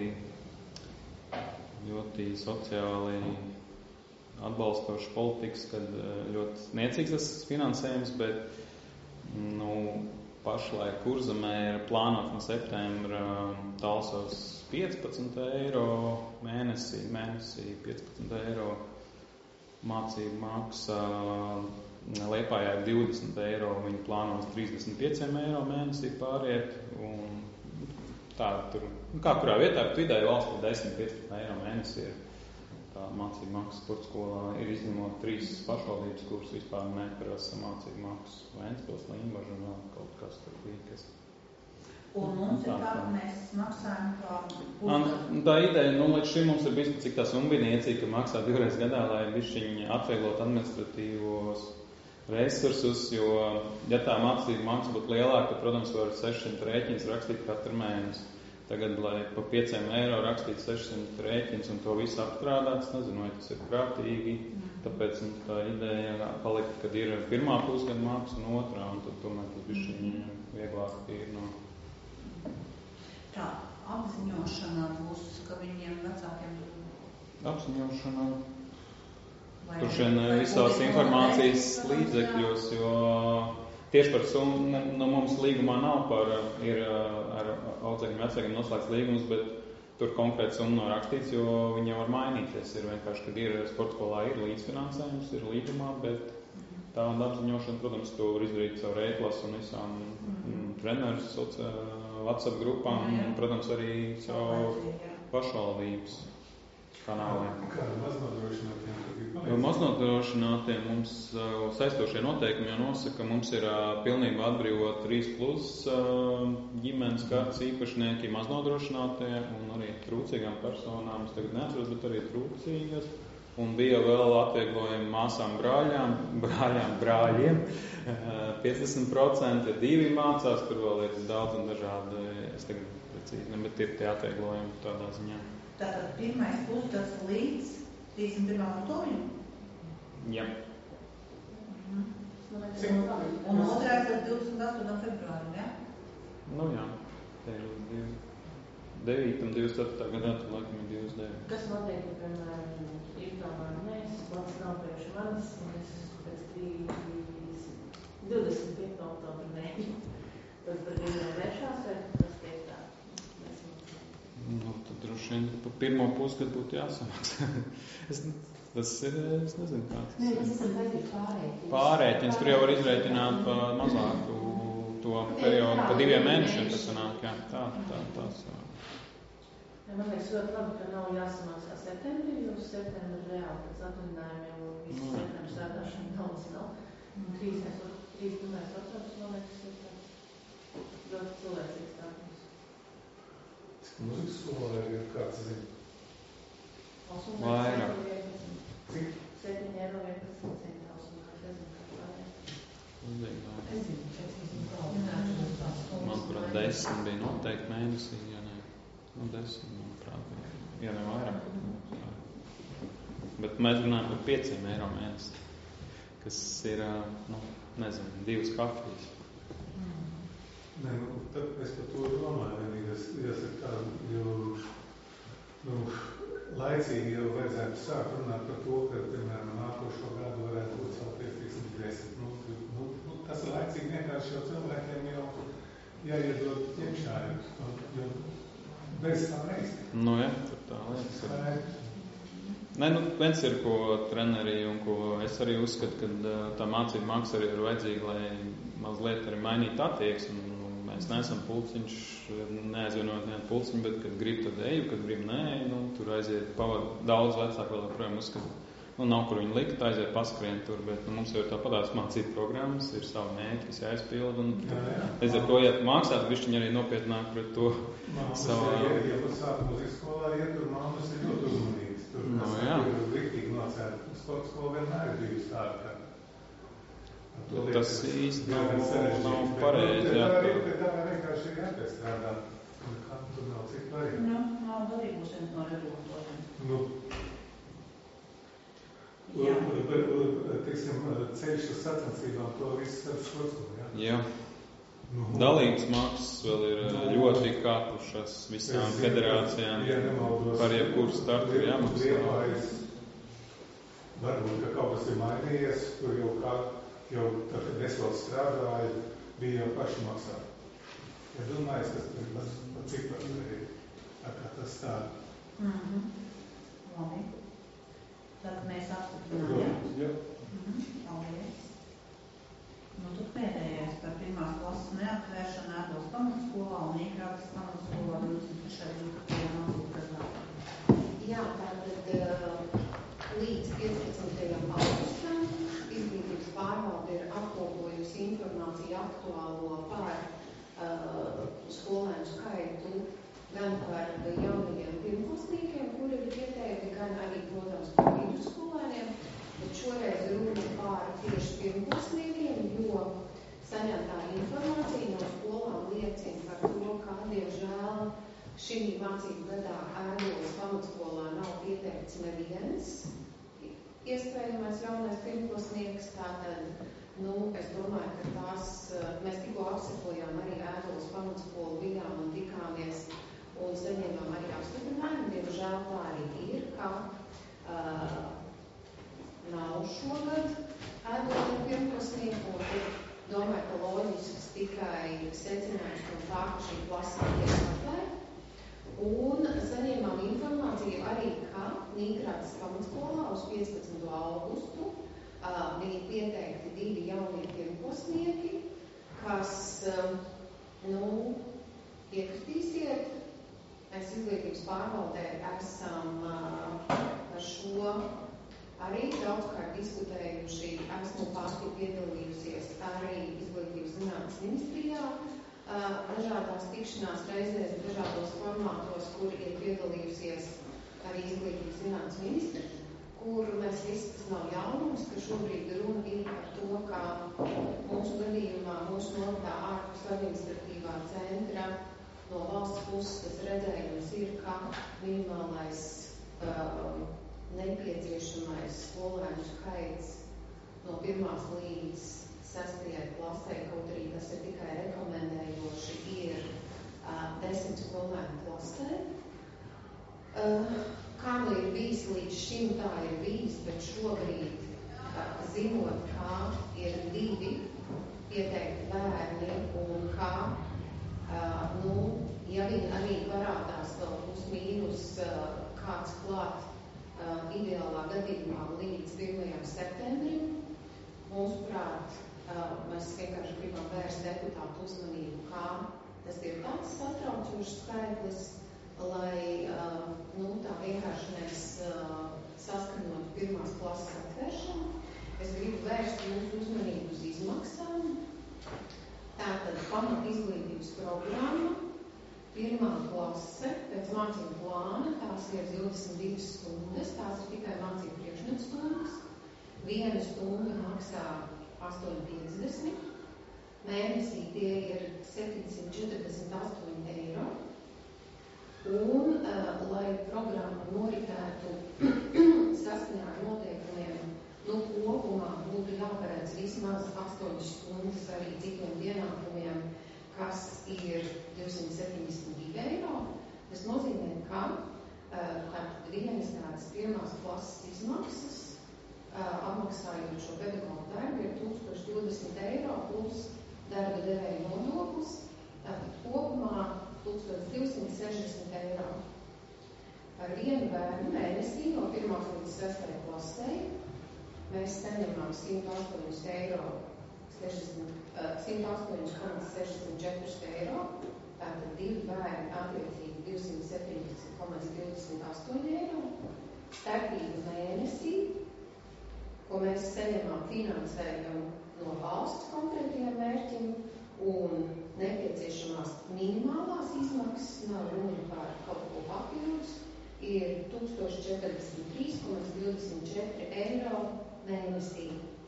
ļoti sociāli atbalstošas politikas, kad uh, ļoti niecīgs tas finansējums, bet, nu, pašlaik Kurzemē ir plānot no septembra Talsos piecpadsmit eiro mēnesī, mēnesī piecpadsmit eiro mācību maksa, Liepājā ir divdesmit eiro, viņi plānos trīsdesmit pieci eiro mēnesī pāriet, un tā tur, kā kurā vietā, bet vidēji valstī desmit piecpadsmit eiro mēnesī ir tā mācību maksa sportskolā, ir izņemot trīs pašvaldības, kuras vispār neprasa mācību maksu, Ventspils, Limbaža un vēl kaut kas tur līkas. Un mums ir tā, ka mēs maksājam kā pusgadu. Tā ideja, nu, līdz šim mums ir bijis cik tā sumbiniecīga, ka maksā divreiz gadā, lai bišķiņi atvieglot administratīvos resursus, jo, ja tā mācība maksa būtu lielāka, tad, protams, var sešsimt rēķins rakstīt katru mēnesi. Tagad, lai pa pieciem eiro rakstītu sešsimt rēķins un to visu apstrādāt, es nezinu, vai tas ir prātīgi, tāpēc nu, tā ideja palikt, kad ir pirmā pusgada maksa un otrā, un tad tomēr tas bišķiņi vieglāk ir no... Tā, apziņošana būs, ka viņiem vecākiem... Apziņošana... Tur šeit visās informācijas līdzekļos, jo tieši par summu no mums līgumā nav par, ir ar audzēkņu vecākiem noslēgts līgums, bet tur konkrēti summa nav rakstīts, jo viņi var mainīties. Ir vienkārši, kad ir sportskolā ir līdzfinansējums, ir līgumā, bet tāda apziņošana, protams, to var izdarīt caur e-klasu un visām mm, treneru WhatsApp grupām, un, protams, arī caur pašvaldības kanāliem. Kā maznodrošinātiem? Maznodrošinātiem mums uh, saistošie noteikumi jau nosaka, ka mums ir uh, pilnībā atbrīvot trīs plus uh, ģimenes kārtas īpašnieki maznodrošinātie un arī trūcīgām personām. Es tagad neatceros, bet arī trūcīgas. Un bija vēl atvieglojumi māsām brāļām, brāļām brāļiem. piecdesmit procenti divi mācās, tur vēl ir daudz un dažādi, es tagad precīzi, ne, bet ir tie atvieglojumi tādā ziņā. Tātad pirmais pusgads līdz trīsdesmit pirmajam oktobrim? Jā. Mhm. Un otrais tad divdesmit astotajam februārim, jā? Nu jā, te ir līdz devītam, divdesmit ceturtajā gadā, tad laikam ir divdesmit deviņi. Kas notiek, ja, piemēram, ir tomēr mēs, plats nav priekš manis, un es pēc divdesmit piekto oktobra nē. Tad par diviem vēršās, vai tas tiek tā? Nu, tad droši vien pa pirmo pusgadu būtu jāsamaksā. es, tas ir, es nezinu, kā tas Nē, ir. mēs esam taisīti pārēķins. Pārēķins, tur jau var izrēķināt pa mazāku to periodu, pa diviem mēnešiem tas sanāk, jā, tā, tā, tās. Ja, man liekas ļoti labi, ka nav jāsamaksā septembrī, jo septembri reāli pēc atvaļinājumiem un visu Nu, jā. septembri strādāšana naudas nav. Trīs pirmais oktobrs, man liekas, ir tāds ļoti cilvēcīgs tāpums. Mūzikas skolā ir kāds zina. Vairāk. Cik? septiņi eiro vienpadsmit centavus, un kā es nezinu, kā pārējā. Es zinu, es zinu, kā. Manuprāt, desmit bija noteikti mēnesī, ja ne, nu desmit, manuprāt, ja ne vairāk. Bet mēs runājam par pieciem eiro mēnesī, kas ir, nu, nezinu, divas kafijas. Nē, nu, tad es par to domāju, vienīgais, jāsaka tā, jo, nu, laicīgi jau vajadzētu sākt runāt par to, ka, piemēram, nākošo gadu varētu būt celties, tiksim, desmit. Nu, nu, nu, tas ir laicīgi vienkārši jau cilvēkiem jau jāiedod iekšā, jo, jo bez tā reizi. Nu, jā, tad tā liekas ir. Nē, nu, viens ir, ko treneri un ko es arī uzskatu, ka tā mācība maksa arī ir vajadzīga, lai mazliet arī mainītu attieksmi. Mēs neesam pulciņš, neaizvienojot nevienu pulciņu, bet, kad grib, tad eju, kad grib, nē, nu, tur aiziet pavadu daudz vecāku vēl joprojām uzskatu. nu, nav kur viņu likt, aiziet paskrien tur, bet nu, mums jau ir tāpatās mācību programmas, ir savi mērķi, kas jāizpild, un līdz ar to, ja mākstāt, bišķiņi arī nopietnāk pret to savā... Ja, ja pat sāk muzikas skolā, ja tur māmas ir ļoti uzmanīgas, tur no, tas jā. ir riktīgi nocērt, sporta skola vienmēr ir bijusi tāda, ka tas īsti nav, nav pareizi, jā. Tā ir, bet tā vienkārši ir jāpiestrādā, tur nav citu variantu. Nu, nav arī būs viens no regulatoriem. Nu, Jā. Teiksim, ceļš uz sacensībām, to visu ar sportskolu, jā? Jā. Nu, Dalības maksas vēl ir ļoti kāpušas visām federācijām. Ja nemaldos, par jebkuru startu ir jāmaksā. Liepājas, varbūt, ka kaut kas ir mainījies, tur jau kā, jau tad, kad es vēl strādāju, bija jau paši maksāt. Ja domājas, kas tur ir pa ciparu arī, tā kā tas tā. Mhm. Labi. Tad mēs apstiprinām, jā? Jā. Mhm. Paldies. Nu, tad pēdējais par pirmās klases neatvēršanu Ēdolas pamatskolā un Īkrātas pamatskolā divdesmit trešajā divdesmit mācību gadā. Jā, tātad līdz piecpadsmitajam augustam izglītības pārvalde ir apkopojusi informāciju aktuālo par uh, skolēnu skaitu, gan par jaunajiem pirmklasniekiem, kuri ir pieteikti, gan arī, protams, par vidusskolēniem. Bet šoreiz runa par tieši pirmklasniekiem, jo saņemtā informācija no skolām liecina par to, ka, diemžēl, šī mācību gadā Ēdolas pamatskolā nav pieteikts neviens iespējamais jaunais pirmklasnieks. Tātad, nu, es domāju, ka tās, mēs tikko apsekojām arī Ēdolas pamatskolu, bijām un tikāmies un saņēmām arī apstiprinājumu. Diemžēl tā arī ir, ka uh, nav šogad Ēdolas pirmklasnieku, un tur domāju, ka loģisks tikai secinājums no tā, ka šī klasa tiek atklāta. Un saņēmām informāciju arī, ka Nīkrātas pamatskolā uz piecpadsmito augustu uh, bija pieteikti divi jaunie pirmklasnieki, kas, uh, nu, piekritīsiet, mēs izglītības pārvaldē esam uh, par šo arī daudzkārt diskutējuši, esmu pati piedalījusies arī izglītības zinātnes ministrijā, dažādās tikšanās reizēs, dažādos formātos, kur ir piedalījusies arī izglītības zinātnes ministri, kur mēs visi, tas nav jaunums, ka šobrīd runa ir par to, ka mūsu gadījumā, mūsu novadā ārpus administratīvā centra no valsts puses tas redzējums ir, ka minimālais uh, nepieciešamais skolēnu skaits no pirmās līdz sestajai klasē, kaut arī tas ir tikai rekomendējoši, ir uh, desmit skolēnu klasē. Uh, kā nu ir bijis līdz šim, tā ir bijis, bet šobrīd, uh, zinot, kā ir divi pieteikti bērni un kā, uh, nu, ja viņi arī parādās vēl plus mīnus uh, kāds klāt uh, ideālā gadījumā līdz pirmajam septembrim, mūsuprāt, Uh, mēs vienkārši gribam vērst deputātu uzmanību, kā tas ir tāds satraucošs skaitlis, lai uh, nu, tā vienkārši mēs uh, saskaņot pirmās klases atvēršanu. Es gribu vērst jūsu uzmanību uz izmaksām. Tātad pamat izglītības programma, pirmā klase pēc mācību plāna, tās ir divdesmit divas stundas, tās ir tikai mācību priekšmetu stundas. Viena stunda maksā astoņi piecdesmit, mēnesī tie ir septiņsimt četrdesmit astoņi eiro. Un, uh, lai programma noritētu saskaņā ar noteikumiem, nu, kopumā būtu jāparedz vismaz astoņas stundas arī citiem pienākumiem, kas ir divsimt septiņdesmit divi eiro. Tas nozīmē, ka uh, vienas tādas pirmās klases izmaksas apmaksājot šo pedagogu darbu ir tūkstoš divdesmit eiro plus darba devēja nodoklis, tātad kopumā tūkstoš divsimt sešdesmit eiro. Par vienu bērnu mēnesī no pirmās līdz sestajai klasē mēs saņemam simt astoņi eiro, simt astoņi komats sešdesmit četri eiro, tātad divi bērni attiecīgi divsimt septiņdesmit komats divdesmit astoņi eiro. Starpība mēnesī ko mēs saņemam finansējumu no valsts konkrētiem mērķiem, un nepieciešamās minimālās izmaksas, nav runa par kaut ko papildus, ir tūkstoš četrdesmit trīs komats divdesmit četri eiro mēnesī.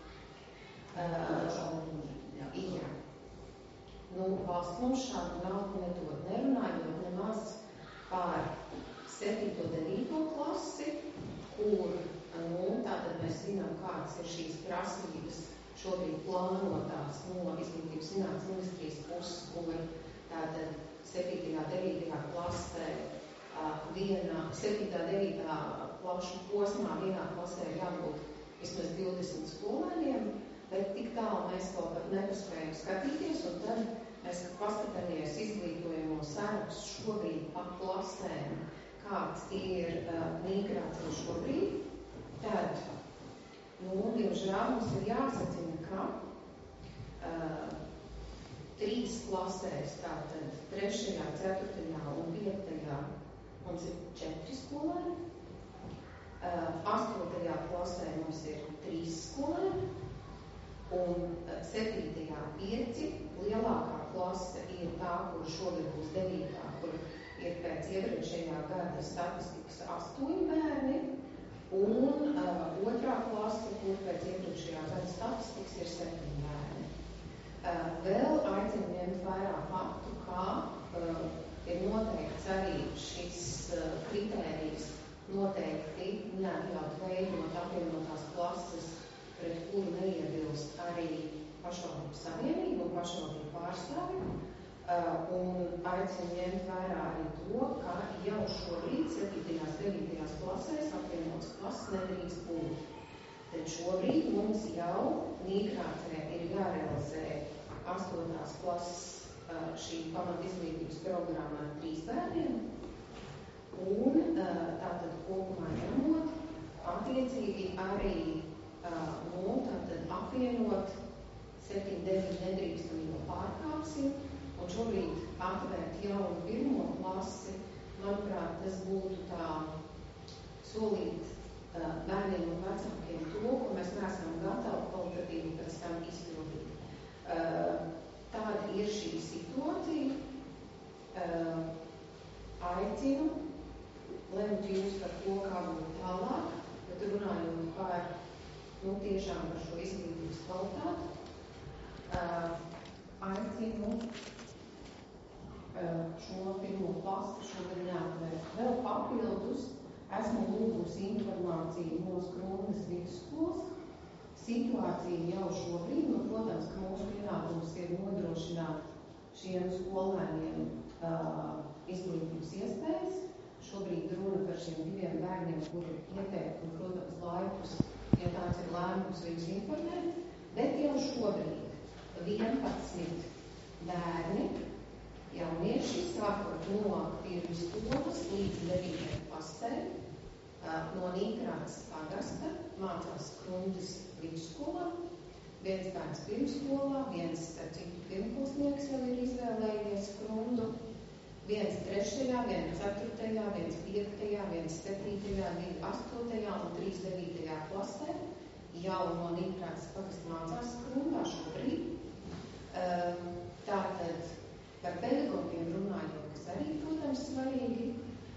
Uh, jā. Nu, valsts mums šādu naudu nedod, nerunājot nemaz par septīto devīto klasi, kur, nu, tātad mēs zinām, kādas ir šīs prasības šobrīd plānotās no Izglītības zinātnes ministrijas puses, kur tātad septītajā devītajā klasē vienā, septītā devītā klašu posmā vienā klasē ir jābūt vismaz divdesmit skolēniem, bet tik tālu mēs vēl pat nepaspējam skatīties, un tad mēs paskatāmies izglītojamo sarakstu šobrīd pa klasēm, kāds ir uh, migrācija šobrīd, tad, nu, diemžēl mums ir jāsacina, ka uh, trīs klasēs, tātad trešajā, ceturtajā un piektajā mums ir četri skolēni, uh, astotajā klasē mums ir trīs skolēni, un septītajā pieci, lielākā klase ir tā, kur šogad būs devītā, kur ir pēc iepriekšējā gada statistikas astoņi bērni, un uh, otrā klase, kur pēc iepriekšējā gada statistikas ir septiņi bērni. Uh, vēl aicinu ņemt vērā faktu, kā uh, ir noteikts arī šis uh, kritērijs noteikti neatļaut veidot apvienotās klases, pret kuru neiebilst arī pašvaldību savienību un pašvaldību pārstāvi, uh, un aicinu ņemt vērā arī to, ka jau šobrīd septītajās, devītajās klasēs apvienotas klases nedrīkst būt. Tad šobrīd mums jau Nīgrācē ir jārealizē astotās klases uh, šī pamatizglītības programma ar trīs bērniem, un uh, tātad kopumā ņemot, attiecīgi arī Uh, nu, tātad apvienot septiņi deviņi nedrīkstam, jo pārkāpsim, un šobrīd atvērt jaunu pirmo klasi, manuprāt, tas būtu tā solīt uh, bērniem un vecākiem to, ko mēs neesam gatavi kvalitatīvi pēc tam izpildīt. Uh, tāda ir šī situācija. Uh, aicinu, lemt jūs par to, kā būt tālāk, bet runājot par nu, tiešām par šo izglītības kvalitāti. Uh, aicinu uh, šo pirmo klasi šogad neatvērt. Vēl papildus esmu lūgusi informāciju no Skrundas vidusskolas. Situācija jau šobrīd, nu, protams, ka mūsu pienākums ir nodrošināt šiem skolēniem uh, izglītības iespējas. Šobrīd runa par šiem diviem bērniem, kuri ieteikti, un, protams, laikus, ja tāds ir lēmums viņus informēt, bet jau šobrīd vienpadsmit bērni, jaunieši, sākot no pirmsskolas līdz devītajai klasē, no Nīgrāces pagasta, mācās Skrundas vidusskolā, viens bērns pirmsskolā, viens, ar citu pirmkursnieks jau ir izvēlējies Skrundu, viens trešajā, viens ceturtajā, viens piektajā, viens septītajā, divi astotajā un trīs devītajā klasē. Jau no Nīgrāces pagasta mācās Skrundā šobrīd. Tātad par pedagogiem runājot, kas arī, protams, svarīgi.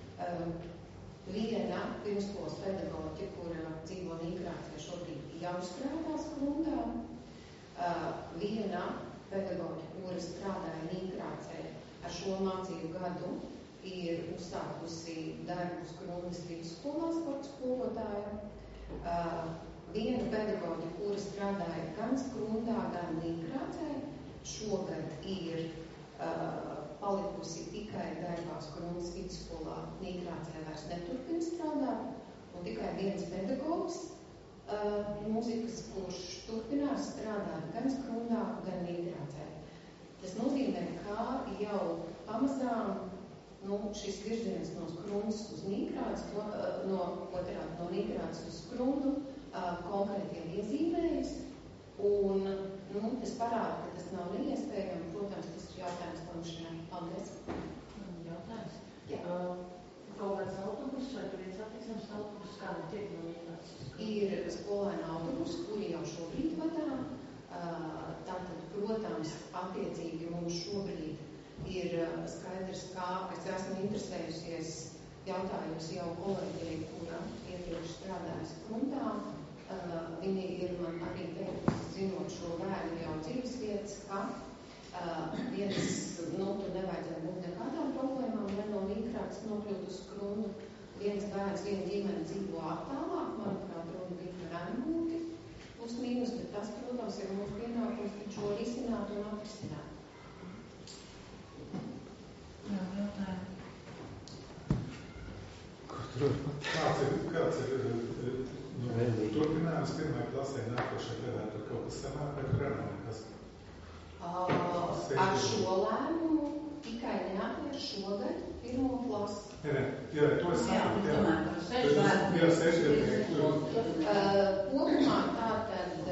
Viena pirmskolas pedagoģe, kura dzīvo Nīgrācē šobrīd jau strādā Skrundā. Viena pedagoģe, kura strādāja Nīgrācē ar šo mācību gadu, ir uzsākusi darbu Skrundas vidusskolā sporta skolotāja. Uh, viena pedagoģe, kura strādāja gan Skrundā, gan Nīgrācē, šogad ir uh, palikusi tikai darbā Skrundas vidusskolā, Nīgrācē vairs neturpina strādāt, un tikai viens pedagogs uh, mūzikas, kurš turpinās strādāt gan Skrundā, gan Nīgrācē. Tas nozīmē, ka jau pamazām nu, šis virziens no Skrundas uz Nīgrāces, no, no, otrā, no Nīgrāces uz Skrundu uh, konkrēti ir iezīmējis. Un nu, tas parāda, ka tas nav neiespējami. Protams, tas ir jautājums lemšanai. Paldies. Jautājums? Jā. Uh, kaut kāds autobus vai tur ir satiksmes autobus, kā tiek no Nīgrāces? Ir skolēna autobus, šobrīd vadā. Tātad, protams, attiecīgi mums šobrīd ir skaidrs, kā es esmu interesējusies, jautājusi jau kolēģei, kura iepriekš strādājas Kruntā. Viņi ir man arī teikusi, zinot šo bērnu jau dzīves vietas, ka viens, nu, tur nevajadzēja būt nekādām problēmām, ja no Vinkrātas nokļūt uz Kruntu. Viens bērns, viena ģimene dzīvo attālāk, manuprāt, runa bija par Rēnbūti, plus mīnus, bet tas, protams, ir mūsu pienākums šo risināt un atrisināt. Jā, jautājumu. Kāds ir, kāds ir nu, turpinājums pirmajā klasē nākošajā gadā? Tur kaut kas sanāk, vai tur arī nekas? Uh, ar šo lēmumu tikai neatver šogad pirmo klasi. Nē, nē, jā, to es saprotu. Jā, domāju, par sešu bērnu. Jā, sešgadnieki. Uh, kopumā tātad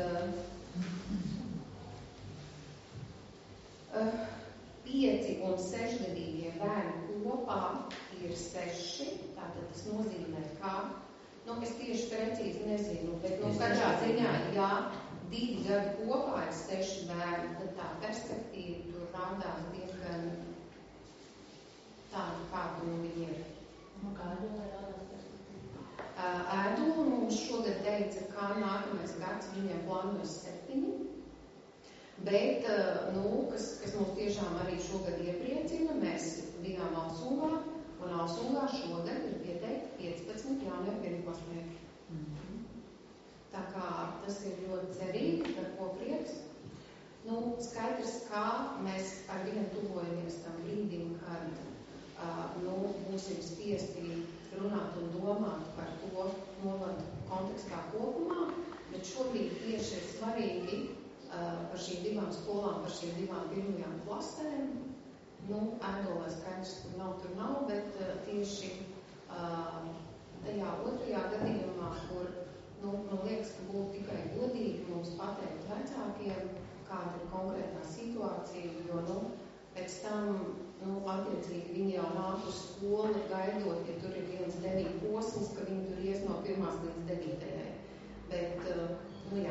uh, pieci un sešgadīgie bērni kopā ir seši, tātad tas nozīmē, ka, nu, es tieši precīzi nezinu, bet, nu, katrā ziņā, jā, divi gadi kopā ir seši bērni, tad tā perspektīva tur rādās diezgan tāda, kāda nu viņi ir. Nu, kāda lai rādās perspektīva? Ēdola mums šogad teica, ka nākamais gads viņiem plānojas septiņi, bet, nu, kas, kas mums tiešām arī šogad iepriecina, mēs bijām Alsungā, un Alsungā šogad ir pieteikti piecpadsmit jaunie pirmklasnieki. Mm-hmm. Tā kā tas ir ļoti cerīgi, par ko prieks. Nu, skaidrs, kā mēs ar vienu tuvojamies tam brīdim, kad uh, nu, būsim spiesti runāt un domāt par to novadu kontekstā kopumā, bet šobrīd tieši ir svarīgi uh, par šīm divām skolām, par šīm divām pirmajām klasēm. Nu, ēdolē skaidrs, tur nav, tur nav, bet uh, tieši uh, tajā otrajā gadījumā, kur, nu, man liekas, ka būtu tikai godīgi mums pateikt vecākiem, kāda ir konkrētā situācija, jo, nu, pēc tam, nu, attiecīgi viņi jau nāk uz skolu, gaidot, ja tur ir viens devīņu posms, ka viņi tur ies no pirmās līdz devītajai. Bet, uh, nu, jā.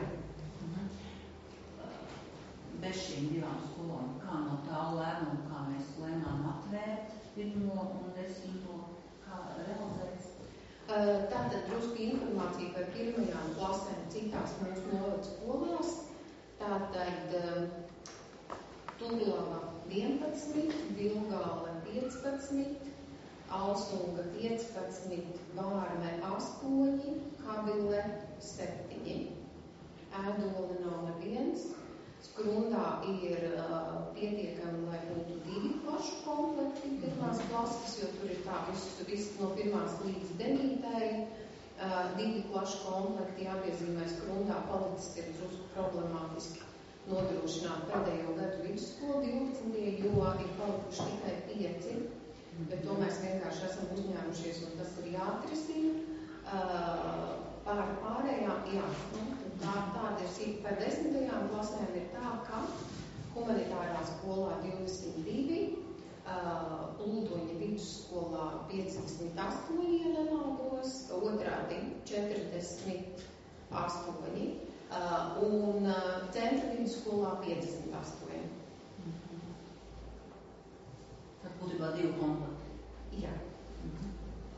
Bez šīm divām skolām, kā no tā lēmuma, kā mēs lēmām atvērt pirmo un desmito, kā realizēs? Tātad drusku informācija par pirmajām klasēm citās mūsu novada skolās. Tātad Tuglava vienpadsmit, Vilgāle piecpadsmit, Alsunga piecpadsmit, Vārme astoņi, Kabile septiņi. Ēdoli nav neviens. Skrundā ir uh, pietiekami, lai būtu divi plašu komplekti pirmās klases, jo tur ir tā visu, visu no pirmās līdz devītai. Uh, divi plašu komplekti jāpiezīmē Skrundā palicis ir drusku problemātiski nodrošināt pēdējo gadu vidusskolu divpadsmitie, jo ir palikuši tikai pieci, bet to mēs vienkārši esam uzņēmušies un tas ir jāatrisina. Uh, Pār pārējām, jā, nu, tā, tāda ir sīk par desmitajām klasēm ir tā, ka humanitārā skolā divdesmit divi, uh, Plūdoņa vidusskolā piecdesmit astoņi, ja nemaldos, otrādi četrdesmit astoņi, uh, un uh, centra vidusskolā piecdesmit astoņi. Mm-hmm. Tad būtībā divi komplekti. Jā. Mm-hmm.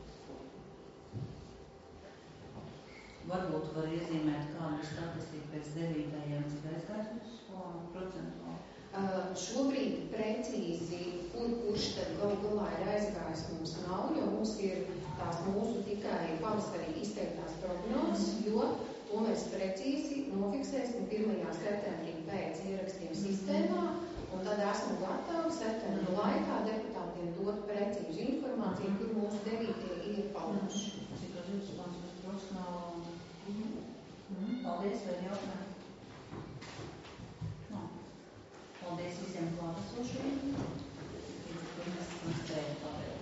Varbūt var iezīmēt kādu statistiku pēc devītajiem, cik aizgājis uz skolām procentuāli? Uh, šobrīd precīzi, kur kurš tad galu galā ir aizgājis, mums nav, jo mums ir tās mūsu tikai pavasarī izteiktās prognozes, jo to mēs precīzi nofiksēsim pirmajā septembrī pēc ierakstiem sistēmā, un tad esmu gatava septembra laikā deputātiem dot precīzu informāciju, kur mūsu devītie ir palikuši. Cik uz jūsu plāns bez profesionāla un... Mm, paldies, vai jautājumi? No. Paldies visiem klātesošajiem. Mēs esam spējuši pavērt.